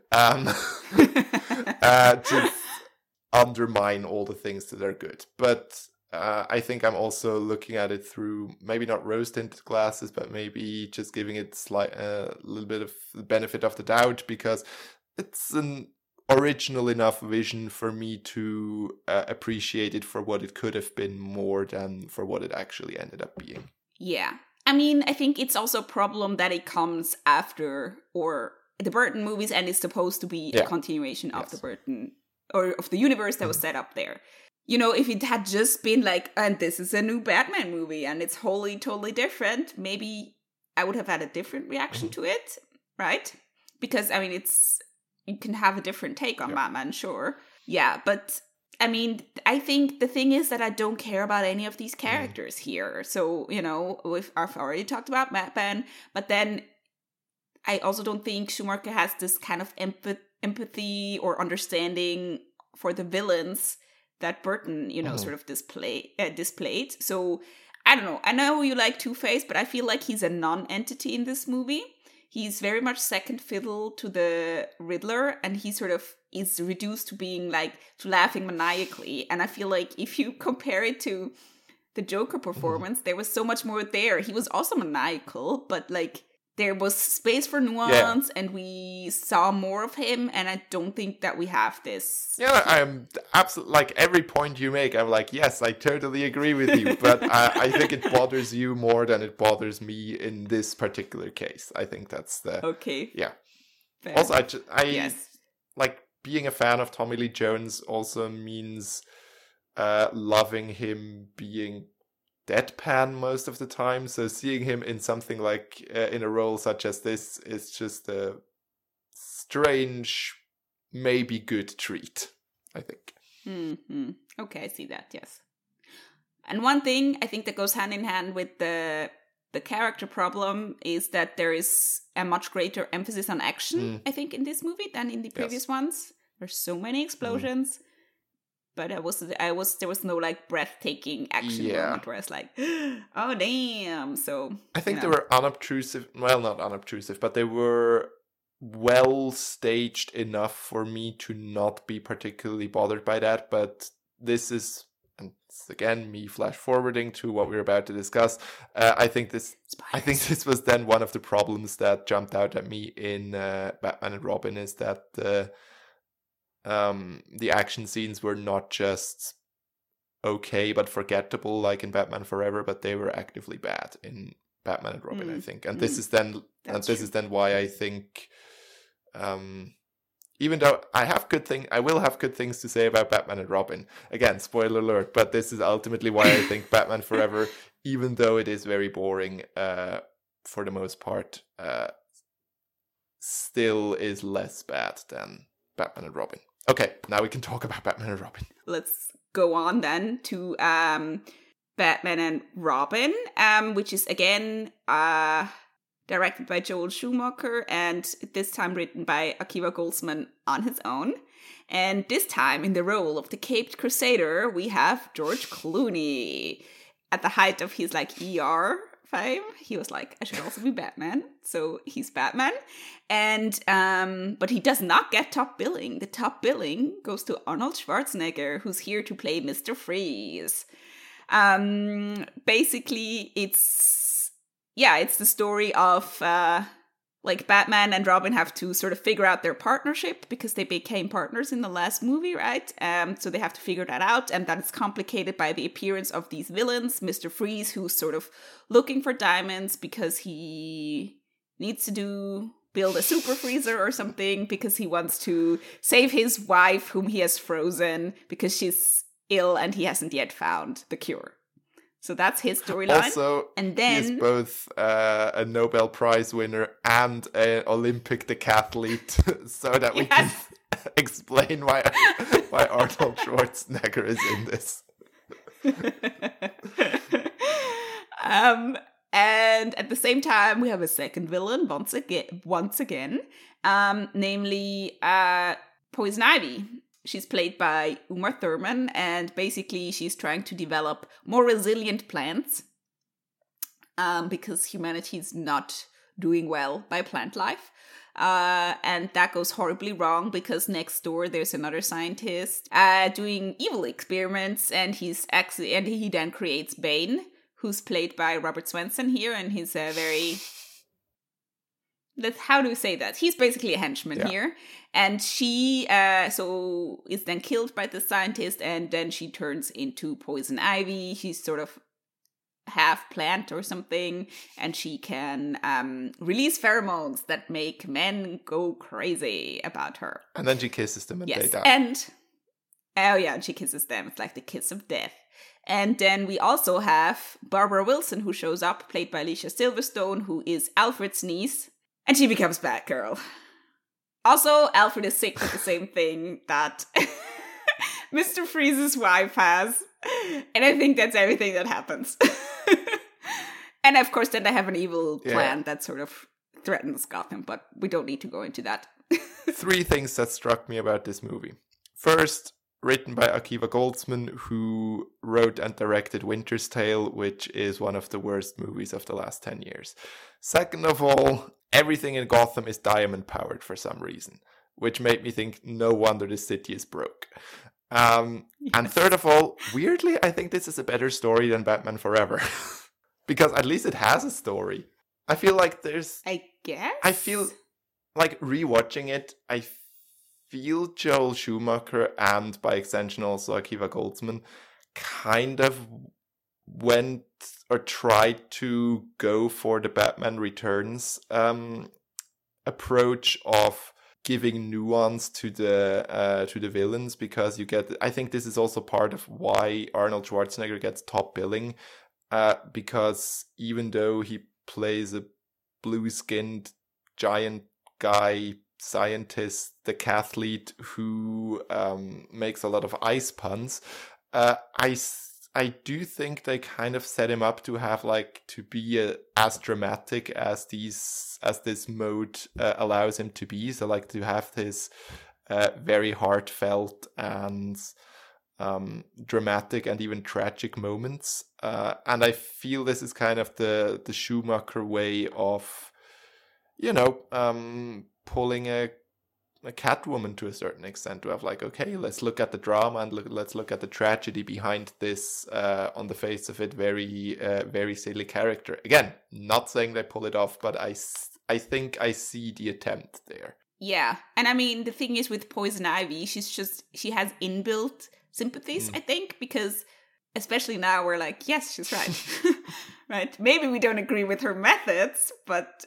Just undermine all the things that are good. But I think I'm also looking at it through maybe not rose-tinted glasses, but maybe just giving it a little bit of the benefit of the doubt, because it's an original enough vision for me to appreciate it for what it could have been more than for what it actually ended up being. Yeah. I mean, I think it's also a problem that it comes after or the Burton movies, and is supposed to be a continuation of the Burton or of the universe that was set up there. You know, if it had just been like, and this is a new Batman movie and it's wholly, totally different, maybe I would have had a different reaction to it, right? Because, I mean, you can have a different take on Batman, sure. Yeah, but, I mean, I think the thing is that I don't care about any of these characters here. So, you know, I've already talked about Batman, but then I also don't think Schumacher has this kind of empathy or understanding for the villains that Burton, you know, sort of displayed. So, I don't know. I know you like Two-Face, but I feel like he's a non-entity in this movie. He's very much second fiddle to the Riddler, and he sort of is reduced to being like, to laughing maniacally. And I feel like if you compare it to the Joker performance, there was so much more there. He was also maniacal, but like, there was space for nuance, and we saw more of him, and I don't think that we have this. Yeah, I'm absolutely, like, every point you make, I'm like, yes, I totally agree with you, but I think it bothers you more than it bothers me in this particular case. I think that's the... Okay. Yeah. Fair. Also, like, being a fan of Tommy Lee Jones also means loving him being deadpan most of the time, so seeing him in something like in a role such as this is just a strange, maybe good treat, I think. Mm-hmm. Okay, I see that, yes. And one thing I think that goes hand in hand with the character problem is that there is a much greater emphasis on action, I think, in this movie than in the previous ones. There's so many explosions. But there was no like breathtaking action moment where it's like, oh damn. So I think they were unobtrusive. Well, not unobtrusive, but they were well staged enough for me to not be particularly bothered by that. But this is, and it's again me flash forwarding to what we're about to discuss. I think this was then one of the problems that jumped out at me in Batman and Robin, is that the action scenes were not just okay but forgettable like in Batman Forever, but they were actively bad in Batman and Robin, I think. And this is then why I think, even though I will have good things to say about Batman and Robin. Again, spoiler alert, but this is ultimately why I think Batman Forever, even though it is very boring for the most part, still is less bad than Batman and Robin. Okay, now we can talk about Batman and Robin. Let's go on then to Batman and Robin, which is again directed by Joel Schumacher, and this time written by Akiva Goldsman on his own. And this time, in the role of the Caped Crusader, we have George Clooney. At the height of his like ER fame, he was like, I should also be Batman. So he's Batman. And but he does not get top billing. The top billing goes to Arnold Schwarzenegger, who's here to play Mr. Freeze. Basically, it's the story of like Batman and Robin have to sort of figure out their partnership because they became partners in the last movie, right? So they have to figure that out, and that is complicated by the appearance of these villains, Mr. Freeze, who's sort of looking for diamonds because he needs to build a super freezer or something because he wants to save his wife, whom he has frozen because she's ill and he hasn't yet found the cure. So that's his storyline. Also, and then he is both a Nobel Prize winner and an Olympic decathlete, so that we can explain why Arnold Schwarzenegger is in this. And at the same time, we have a second villain once again, namely Poison Ivy. She's played by Uma Thurman, and basically she's trying to develop more resilient plants because humanity is not doing well by plant life. And that goes horribly wrong because next door there's another scientist doing evil experiments, and he then creates Bane, who's played by Robert Swenson here, and he's a very... how do we say that? He's basically a henchman here. And she is then killed by the scientist, and then she turns into Poison Ivy. She's sort of half plant or something, and she can release pheromones that make men go crazy about her. And then she kisses them and they die. And she kisses them. It's like the kiss of death. And then we also have Barbara Wilson, who shows up, played by Alicia Silverstone, who is Alfred's niece, and she becomes Batgirl. Also, Alfred is sick with the same thing that Mr. Freeze's wife has. And I think that's everything that happens. And of course, then they have an evil plan that sort of threatens Gotham, but we don't need to go into that. 3 things that struck me about this movie. First, written by Akiva Goldsman, who wrote and directed Winter's Tale, which is one of the worst movies of the last 10 years. Second of all, everything in Gotham is diamond-powered for some reason, which made me think, no wonder the city is broke. And third of all, weirdly, I think this is a better story than Batman Forever. Because at least it has a story. I feel like I feel like rewatching it, I feel Joel Schumacher and by extension also Akiva Goldsman kind of went or tried to go for the Batman Returns approach of giving nuance to the villains, because I think this is also part of why Arnold Schwarzenegger gets top billing, because even though he plays a blue-skinned giant guy scientist, the cathlete who makes a lot of ice puns, I do think they kind of set him up to have to be as dramatic as this mode allows him to be. So to have this very heartfelt and dramatic and even tragic moments. And I feel this is kind of the Schumacher way of, pulling a Catwoman to a certain extent, to have okay, let's look at the drama and let's look at the tragedy behind this on the face of it very silly character. Again, not saying they pull it off, but I think I see the attempt there. Yeah, and I mean the thing is with Poison Ivy, she has inbuilt sympathies, I think, because especially now we're yes, she's right. Right? Maybe we don't agree with her methods, but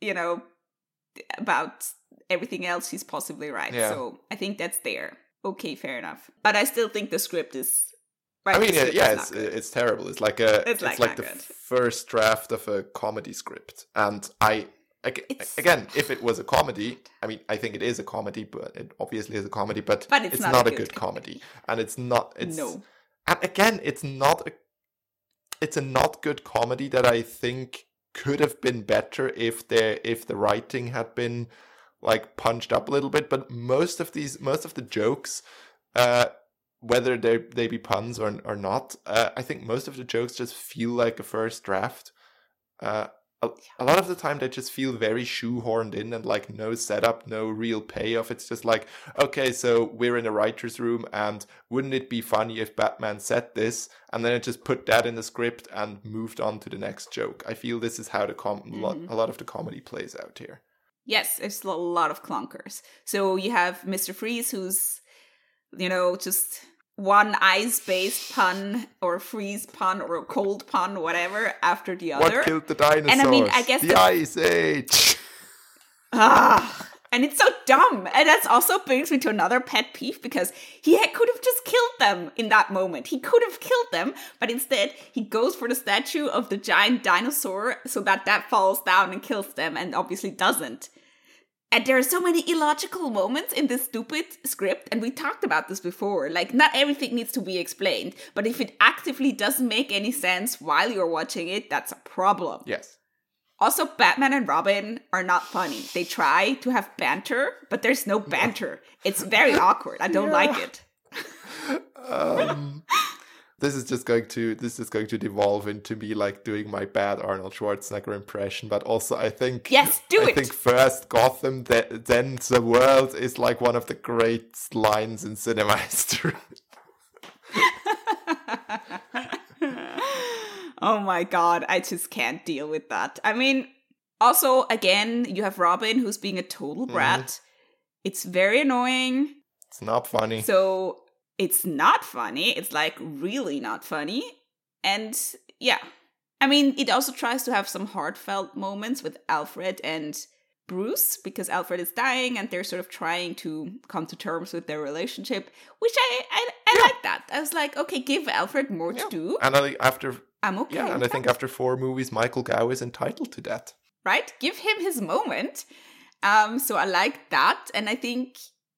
about everything else, she's possibly right. Yeah. So I think that's there. Okay, fair enough. But I still think the script is... Right, I mean, it's terrible. It's like the first draft of a comedy script. And again, if it was a comedy, I mean, I think it is a comedy, but it obviously is a comedy, but it's not a good comedy. And it's not... No. And again, it's a not good comedy that I think could have been better if the writing had been punched up a little bit. But most of the jokes, whether they be puns or not, I think most of the jokes just feel like a first draft. A lot of the time they just feel very shoehorned in and no setup, no real payoff. It's just okay, so we're in a writer's room and wouldn't it be funny if Batman said this? And then it just put that in the script and moved on to the next joke. I feel this is how a lot of the comedy plays out here. Yes, it's a lot of clunkers. So you have Mr. Freeze, who's, just one ice-based pun or freeze pun or a cold pun, whatever, after the other. What killed the dinosaurs? And I mean, I guess the Ice Age. And it's so dumb. And that also brings me to another pet peeve, because he could have just killed them in that moment. He could have killed them, but instead he goes for the statue of the giant dinosaur so that falls down and kills them, and obviously doesn't. And there are so many illogical moments in this stupid script, and we talked about this before. Not everything needs to be explained, but if it actively doesn't make any sense while you're watching it, that's a problem. Yes. Also, Batman and Robin are not funny. They try to have banter, but there's no banter. It's very awkward. I don't like it. This is going to devolve into me like doing my bad Arnold Schwarzenegger impression, but also I think Yes, do it. I think first Gotham, then the world is like one of the great lines in cinema history. Oh my god, I just can't deal with that. I mean, also, again, you have Robin who's being a total brat. It's very annoying. It's not funny. So it's not funny. It's like really not funny. And yeah, I mean, it also tries to have some heartfelt moments with Alfred and Bruce, because Alfred is dying and they're sort of trying to come to terms with their relationship, which I like that. I was like, okay, give Alfred more to do. And I'm okay. Yeah, and I think after 4 movies, Michael Gough is entitled to that. Right? Give him his moment. So I like that. And I think,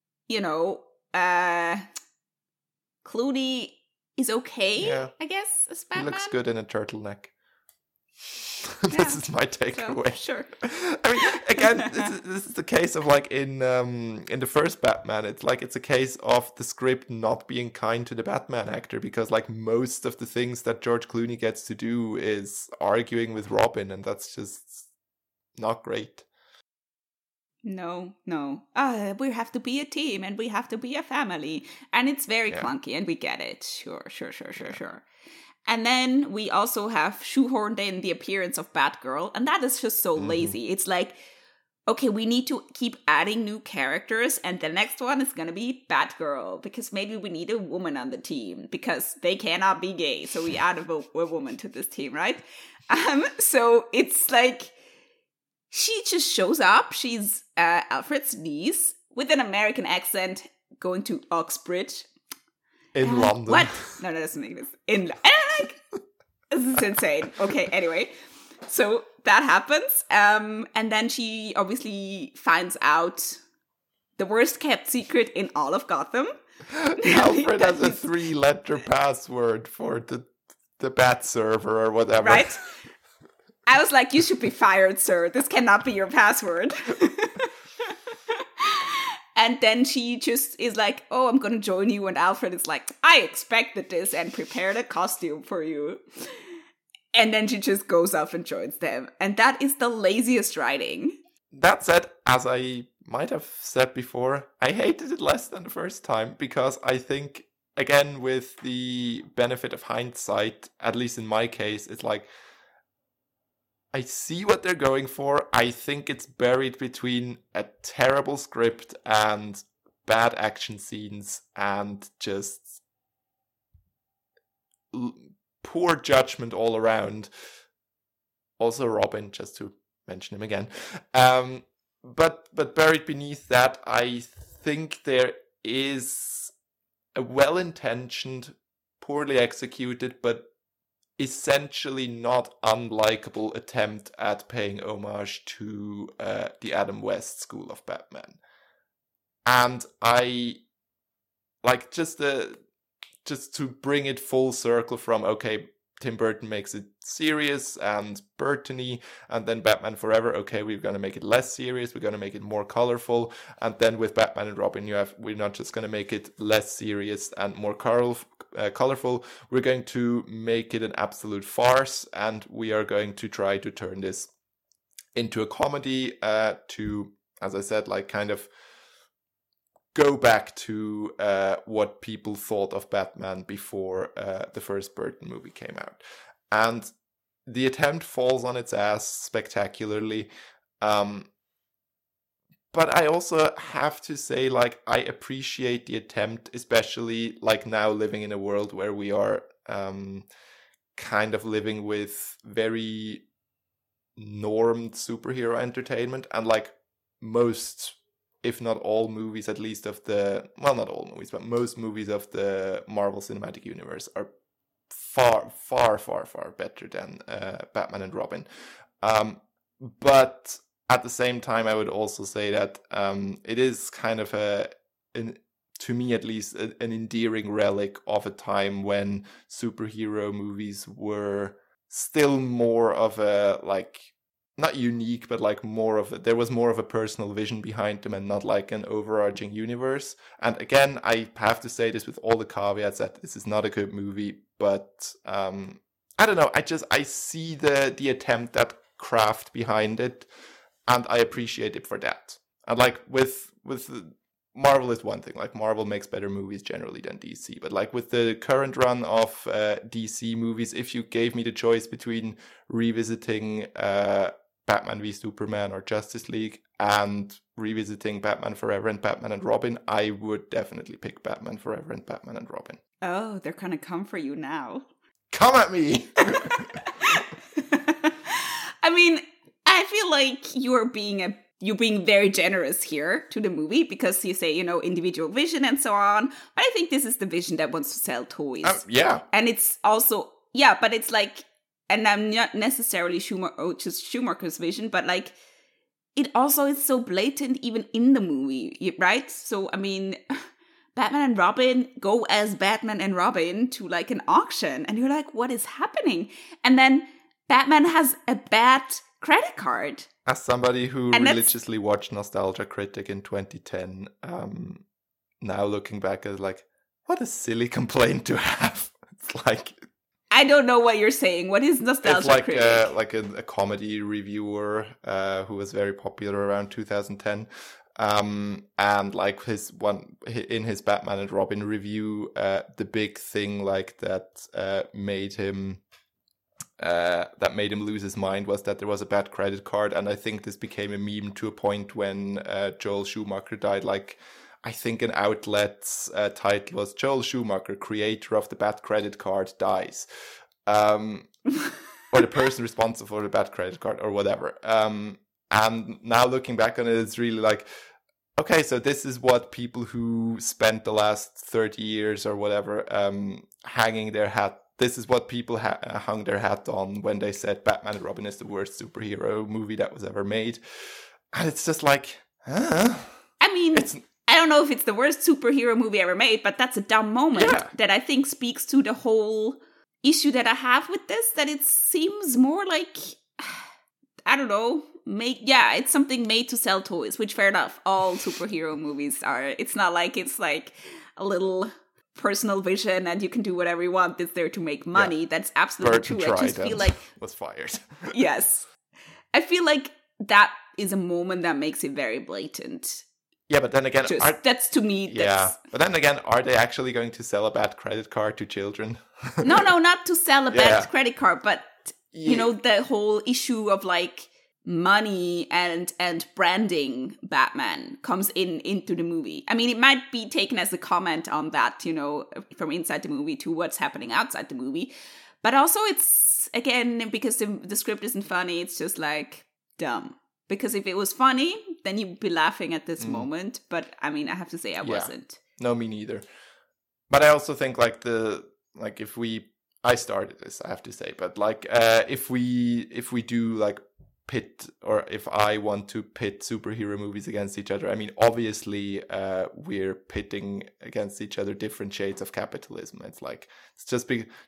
Clooney is okay, I guess, as Batman. He looks good in a turtleneck. This is my takeaway. So, sure. I mean, again, this is the case of like in the first Batman. It's a case of the script not being kind to the Batman actor, because like most of the things that George Clooney gets to do is arguing with Robin, and that's just not great. No. We have to be a team and we have to be a family, and it's very clunky, and we get it. Sure. And then we also have shoehorned in the appearance of Batgirl, and that is just so lazy. It's like, okay, we need to keep adding new characters, and the next one is going to be Batgirl, because maybe we need a woman on the team, because they cannot be gay, so we add a woman to this team, right? So it's like, she just shows up. She's Alfred's niece with an American accent, going to Oxbridge. In London. What? No, that doesn't make this. This is insane. Okay, anyway. So that happens. And then she obviously finds out the worst kept secret in all of Gotham. Alfred has a 3-letter password for the Bat server or whatever. Right? I was like, you should be fired, sir. This cannot be your password. And then she just is like, oh, I'm going to join you. And Alfred is like, I expected this and prepared a costume for you. And then she just goes off and joins them. And that is the laziest writing. That said, as I might have said before, I hated it less than the first time, because I think, again, with the benefit of hindsight, at least in my case, it's like, I see what they're going for. I think it's buried between a terrible script and bad action scenes and just poor judgment all around. Also Robin, just to mention him again. But buried beneath that, I think there is a well-intentioned, poorly executed, but essentially not unlikable attempt at paying homage to the Adam West school of Batman. And I like just to bring it full circle from, okay, Tim Burton makes it serious and Burton-y, and then Batman Forever, okay, we're going to make it less serious, we're going to make it more colorful, and then with Batman and Robin, we're not just going to make it less serious and more colorful, we're going to make it an absolute farce, and we are going to try to turn this into a comedy to, as I said, like kind of go back to what people thought of Batman before the first Burton movie came out. And the attempt falls on its ass spectacularly. But I also have to say, like, I appreciate the attempt, especially like now living in a world where we are kind of living with very normed superhero entertainment, and like most, if not all movies, at least of the, well, not all movies, but most movies of the Marvel Cinematic Universe are far better than Batman and Robin. But at the same time, I would also say that it is kind of to me at least, an endearing relic of a time when superhero movies were still more of a, like, not unique, but like there was more of a personal vision behind them and not like an overarching universe. And again, I have to say this with all the caveats that this is not a good movie, but I don't know. I see the attempt at craft behind it, and I appreciate it for that. And like with Marvel is one thing. Like Marvel makes better movies generally than DC, but like with the current run of DC movies, if you gave me the choice between revisiting Batman v Superman or Justice League and revisiting Batman Forever and Batman and Robin, I would definitely pick Batman Forever and Batman and Robin. Oh, they're gonna come for you now. Come at me! I mean, I feel like you're being very generous here to the movie because you say, individual vision and so on. But I think this is the vision that wants to sell toys. Yeah. And it's also, but it's like, and I'm not necessarily Schumacher's vision, but like, it also is so blatant even in the movie, right? So, I mean, Batman and Robin go as Batman and Robin to like an auction. And you're like, what is happening? And then Batman has a bad credit card. As somebody who religiously watched Nostalgia Critic in 2010, now looking back at like, what a silly complaint to have. It's like, I don't know what you're saying. What is Nostalgia Critic? It's like a comedy reviewer who was very popular around 2010. And like in his Batman and Robin review, the big thing like that made him lose his mind was that there was a bad credit card. And I think this became a meme to a point when Joel Schumacher died. Like, I think an outlet's title was Joel Schumacher, creator of the bad credit card, dies. Or the person responsible for the bad credit card or whatever. And now looking back on it, it's really like, okay, so this is what people who spent the last 30 years or whatever hanging their hat, this is what people hung their hat on when they said Batman and Robin is the worst superhero movie that was ever made. And it's just like, I mean, I don't know if it's the worst superhero movie ever made, but that's a dumb moment that I think speaks to the whole issue that I have with this, that it seems more like, I don't know, it's something made to sell toys, which fair enough, all superhero movies are. It's not like it's like a little personal vision and you can do whatever you want. It's there to make money. Yeah. That's absolutely Burton true. I just feel like was fired. Yes. I feel like that is a moment that makes it very blatant. Yeah, but then again, that's to me. But then again, are they actually going to sell a bad credit card to children? No, not to sell a bad credit card, but the whole issue of like money and branding Batman comes into the movie. I mean, it might be taken as a comment on that, from inside the movie to what's happening outside the movie. But also it's, again, because the script isn't funny, it's just like dumb. Because if it was funny, then you'd be laughing at this moment. But I mean, I have to say I wasn't. No, me neither. But I also think I started this, I have to say, but like if we do like pit, or if I want to pit superhero movies against each other, I mean, obviously we're pitting against each other different shades of capitalism. It's like because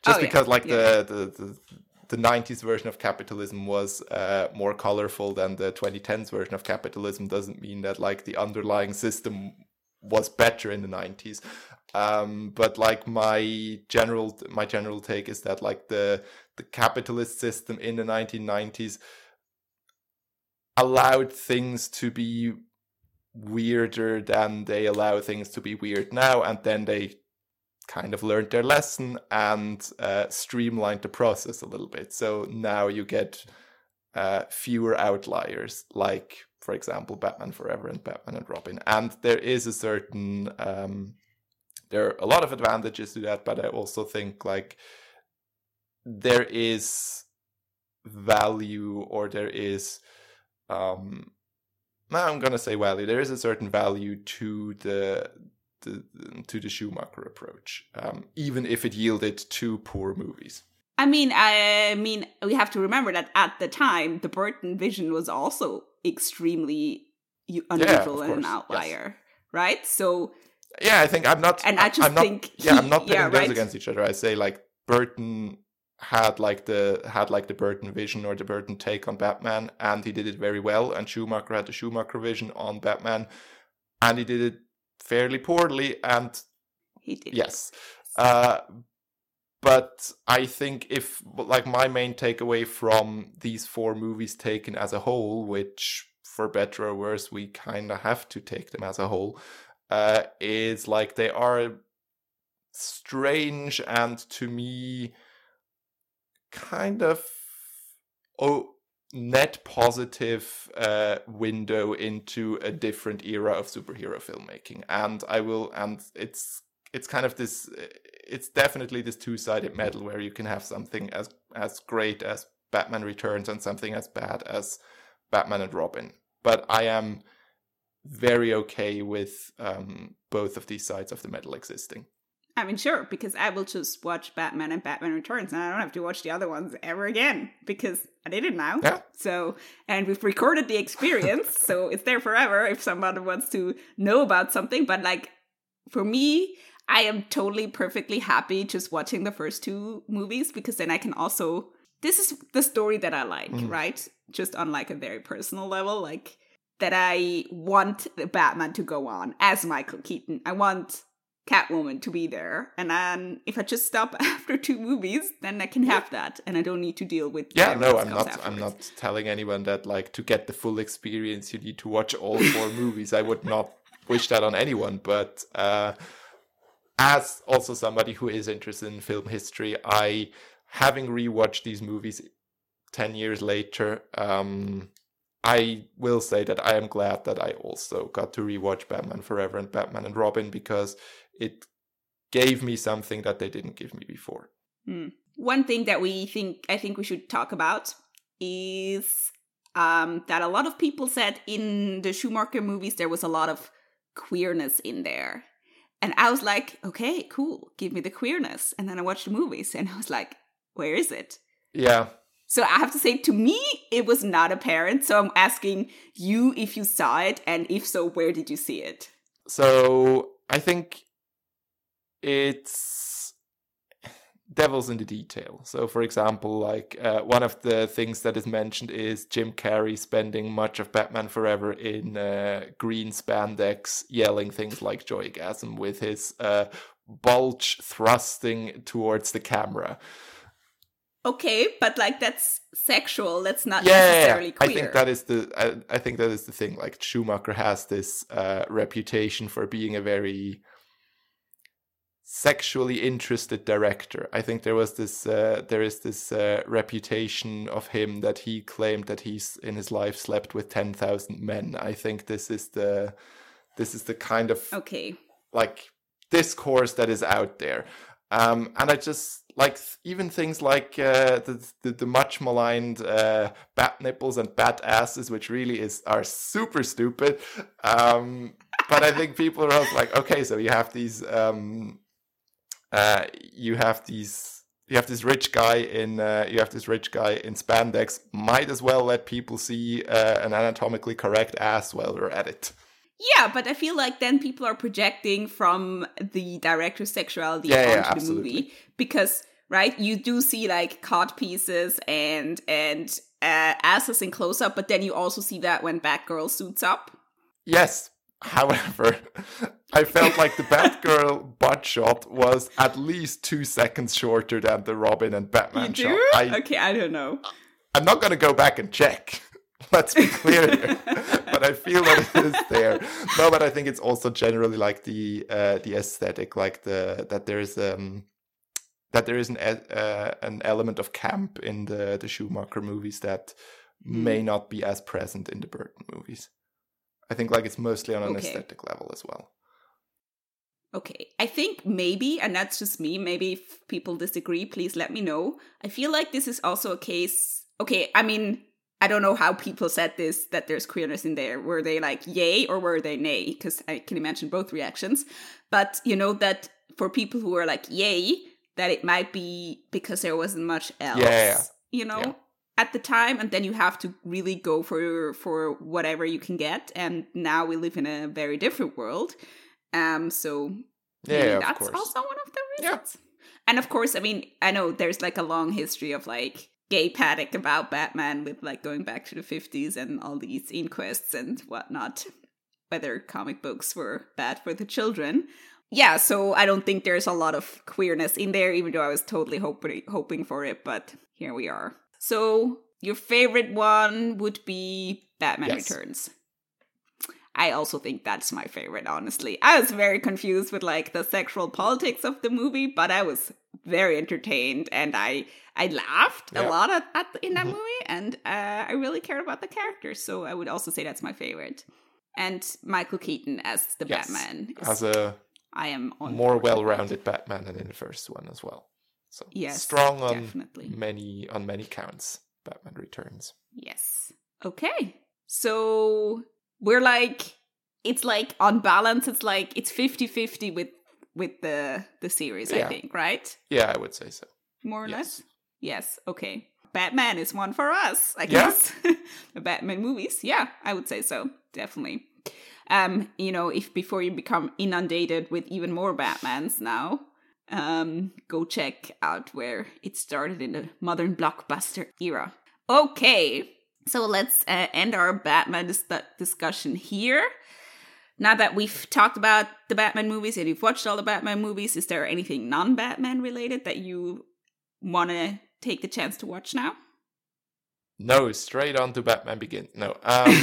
the 90s version of capitalism was more colorful than the 2010s version of capitalism doesn't mean that like the underlying system was better in the 90s. But like my general take is that like the capitalist system in the 1990s allowed things to be weirder than they allow things to be weird now, and then they kind of learned their lesson and streamlined the process a little bit. So now you get fewer outliers, like, for example, Batman Forever and Batman and Robin. And there is a certain... there are a lot of advantages to that, but I also think, like, there is value, or there is... I'm going to say value. There is a certain value to the Schumacher approach, even if it yielded two poor movies. I mean, we have to remember that at the time, the Burton vision was also extremely unusual and an outlier, right? So, I think I'm not. And I'm not pitting those against each other. I say like Burton had like the Burton vision or the Burton take on Batman, and he did it very well. And Schumacher had the Schumacher vision on Batman, and he did it fairly poorly. And he did. Yes. But I think if, like, my main takeaway from these 4 movies taken as a whole, which for better or worse, we kind of have to take them as a whole, is like they are strange and, to me, kind of net positive window into a different era of superhero filmmaking. And it's kind of this, it's definitely this two-sided medal where you can have something as great as Batman Returns and something as bad as Batman and Robin. But I am very okay with both of these sides of the medal existing. I mean, sure, because I will just watch Batman and Batman Returns, and I don't have to watch the other ones ever again, because I did it now. Yeah. So, and we've recorded the experience, so it's there forever if someone wants to know about something. But, like, for me, I am totally perfectly happy just watching the first 2 movies, because then I can also... This is the story that I like, right? Just on, like, a very personal level, like, that I want the Batman to go on as Michael Keaton. I want Catwoman to be there, and then if I just stop after 2 movies, then I can have that, and I don't need to deal with... Yeah, no, I'm not telling anyone that, like, to get the full experience you need to watch all 4 movies. I would not wish that on anyone, but as also somebody who is interested in film history, having rewatched these movies 10 years later, I will say that I am glad that I also got to rewatch Batman Forever and Batman and Robin, because it gave me something that they didn't give me before. One thing that I think we should talk about is that a lot of people said in the Schumacher movies there was a lot of queerness in there. And I was like, okay, cool, give me the queerness. And then I watched the movies and I was like, where is it? Yeah. So I have to say, to me, it was not apparent. So I'm asking you if you saw it, and if so, where did you see it? So I think it's devil's in the detail. So, for example, like one of the things that is mentioned is Jim Carrey spending much of Batman Forever in green spandex, yelling things like Joygasm with his bulge thrusting towards the camera. Okay, but like that's sexual. That's not necessarily queer. I think that is the thing. Like Schumacher has this reputation for being a very sexually interested director. I think there is this reputation of him that he claimed that he's in his life slept with 10,000 men. I think this is the kind of like discourse that is out there. And I just like even things like the much maligned bat nipples and bat asses, which really are super stupid. But I think people are also like, okay, so you have these you have this rich guy in spandex. Might as well let people see an anatomically correct ass while we're at it. Yeah, but I feel like then people are projecting from the director's sexuality onto the movie, because right, you do see like cod pieces and asses in close up, but then you also see that when Batgirl suits up. Yes, however, I felt like the Batgirl butt shot was at least 2 seconds shorter than the Robin and Batman shot. Okay, I don't know. I'm not going to go back and check. Let's be clear here. But I feel that it is there. No, but I think it's also generally like the aesthetic, like that there is an element of camp in the Schumacher movies that may not be as present in the Burton movies. I think like it's mostly on an aesthetic level as well. Okay, I think maybe, and that's just me, maybe if people disagree, please let me know. I feel like this is also a case, okay, I mean, I don't know how people said this, that there's queerness in there. Were they like, yay, or were they nay? Because I can imagine both reactions. But, you know, that for people who are like, yay, that it might be because there wasn't much else, you know, at the time. And then you have to really go for whatever you can get. And now we live in a very different world. So that's also one of the reasons. And of course, I mean, I know there's like a long history of like gay panic about Batman with like going back to the 50s and all these inquests and whatnot, whether comic books were bad for the children. Yeah, so I don't think there's a lot of queerness in there, even though I was totally hoping for it, but here we are. So your favorite one would be Batman Returns. I also think that's my favorite, honestly. I was very confused with like the sexual politics of the movie, but I was very entertained and I laughed a lot in that movie, and I really cared about the characters, so I would also say that's my favorite. And Michael Keaton as the Batman. As a more well-rounded Batman than in the first one as well. So strong on many counts, Batman Returns. Yes. Okay. So we're like, it's like on balance, it's like it's 50-50 with the series, I think, right? Yeah, I would say so. More or less? Yes, okay. Batman is one for us, I guess. The Batman movies, yeah, I would say so, definitely. If before you become inundated with even more Batmans now, go check out where it started in the modern blockbuster era. Okay, so let's end our Batman discussion here. Now that we've talked about the Batman movies and you've watched all the Batman movies, is there anything non-Batman related that you want to take the chance to watch now? No, straight on to Batman Begins. No.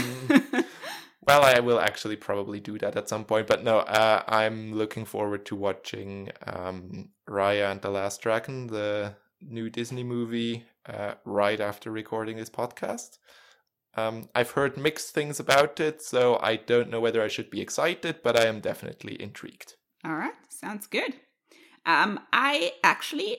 Well, I will actually probably do that at some point, but no, I'm looking forward to watching Raya and the Last Dragon, the new Disney movie, right after recording this podcast. I've heard mixed things about it, so I don't know whether I should be excited, but I am definitely intrigued. All right, sounds good. I actually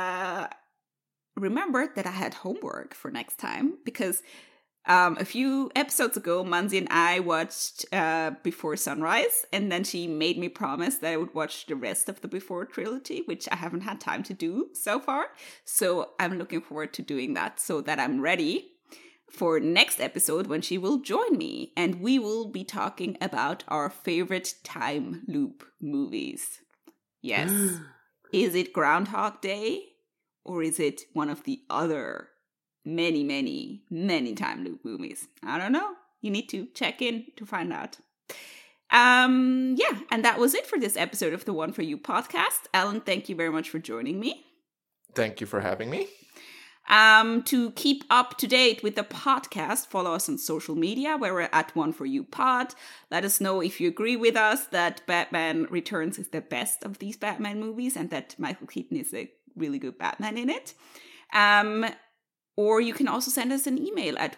remembered that I had homework for next time, because a few episodes ago, Manzi and I watched Before Sunrise, and then she made me promise that I would watch the rest of the Before trilogy, which I haven't had time to do so far. So I'm looking forward to doing that so that I'm ready for next episode when she will join me, and we will be talking about our favorite time loop movies. Yes. Is it Groundhog Day, or is it one of the other many time loop movies? I don't know. You need to check in to find out. And that was it for this episode of the One For You podcast. Alan, thank you very much for joining me. Thank you for having me. To keep up to date with the podcast, follow us on social media where we're at One For You Pod. Let us know if you agree with us that Batman Returns is the best of these Batman movies and that Michael Keaton is a really good Batman in it. Or you can also send us an email at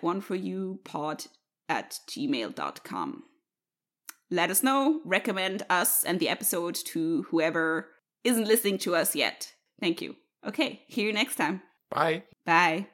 oneforyoupod@gmail.com. Let us know, recommend us and the episode to whoever isn't listening to us yet. Thank you. Okay, see you next time. Bye. Bye.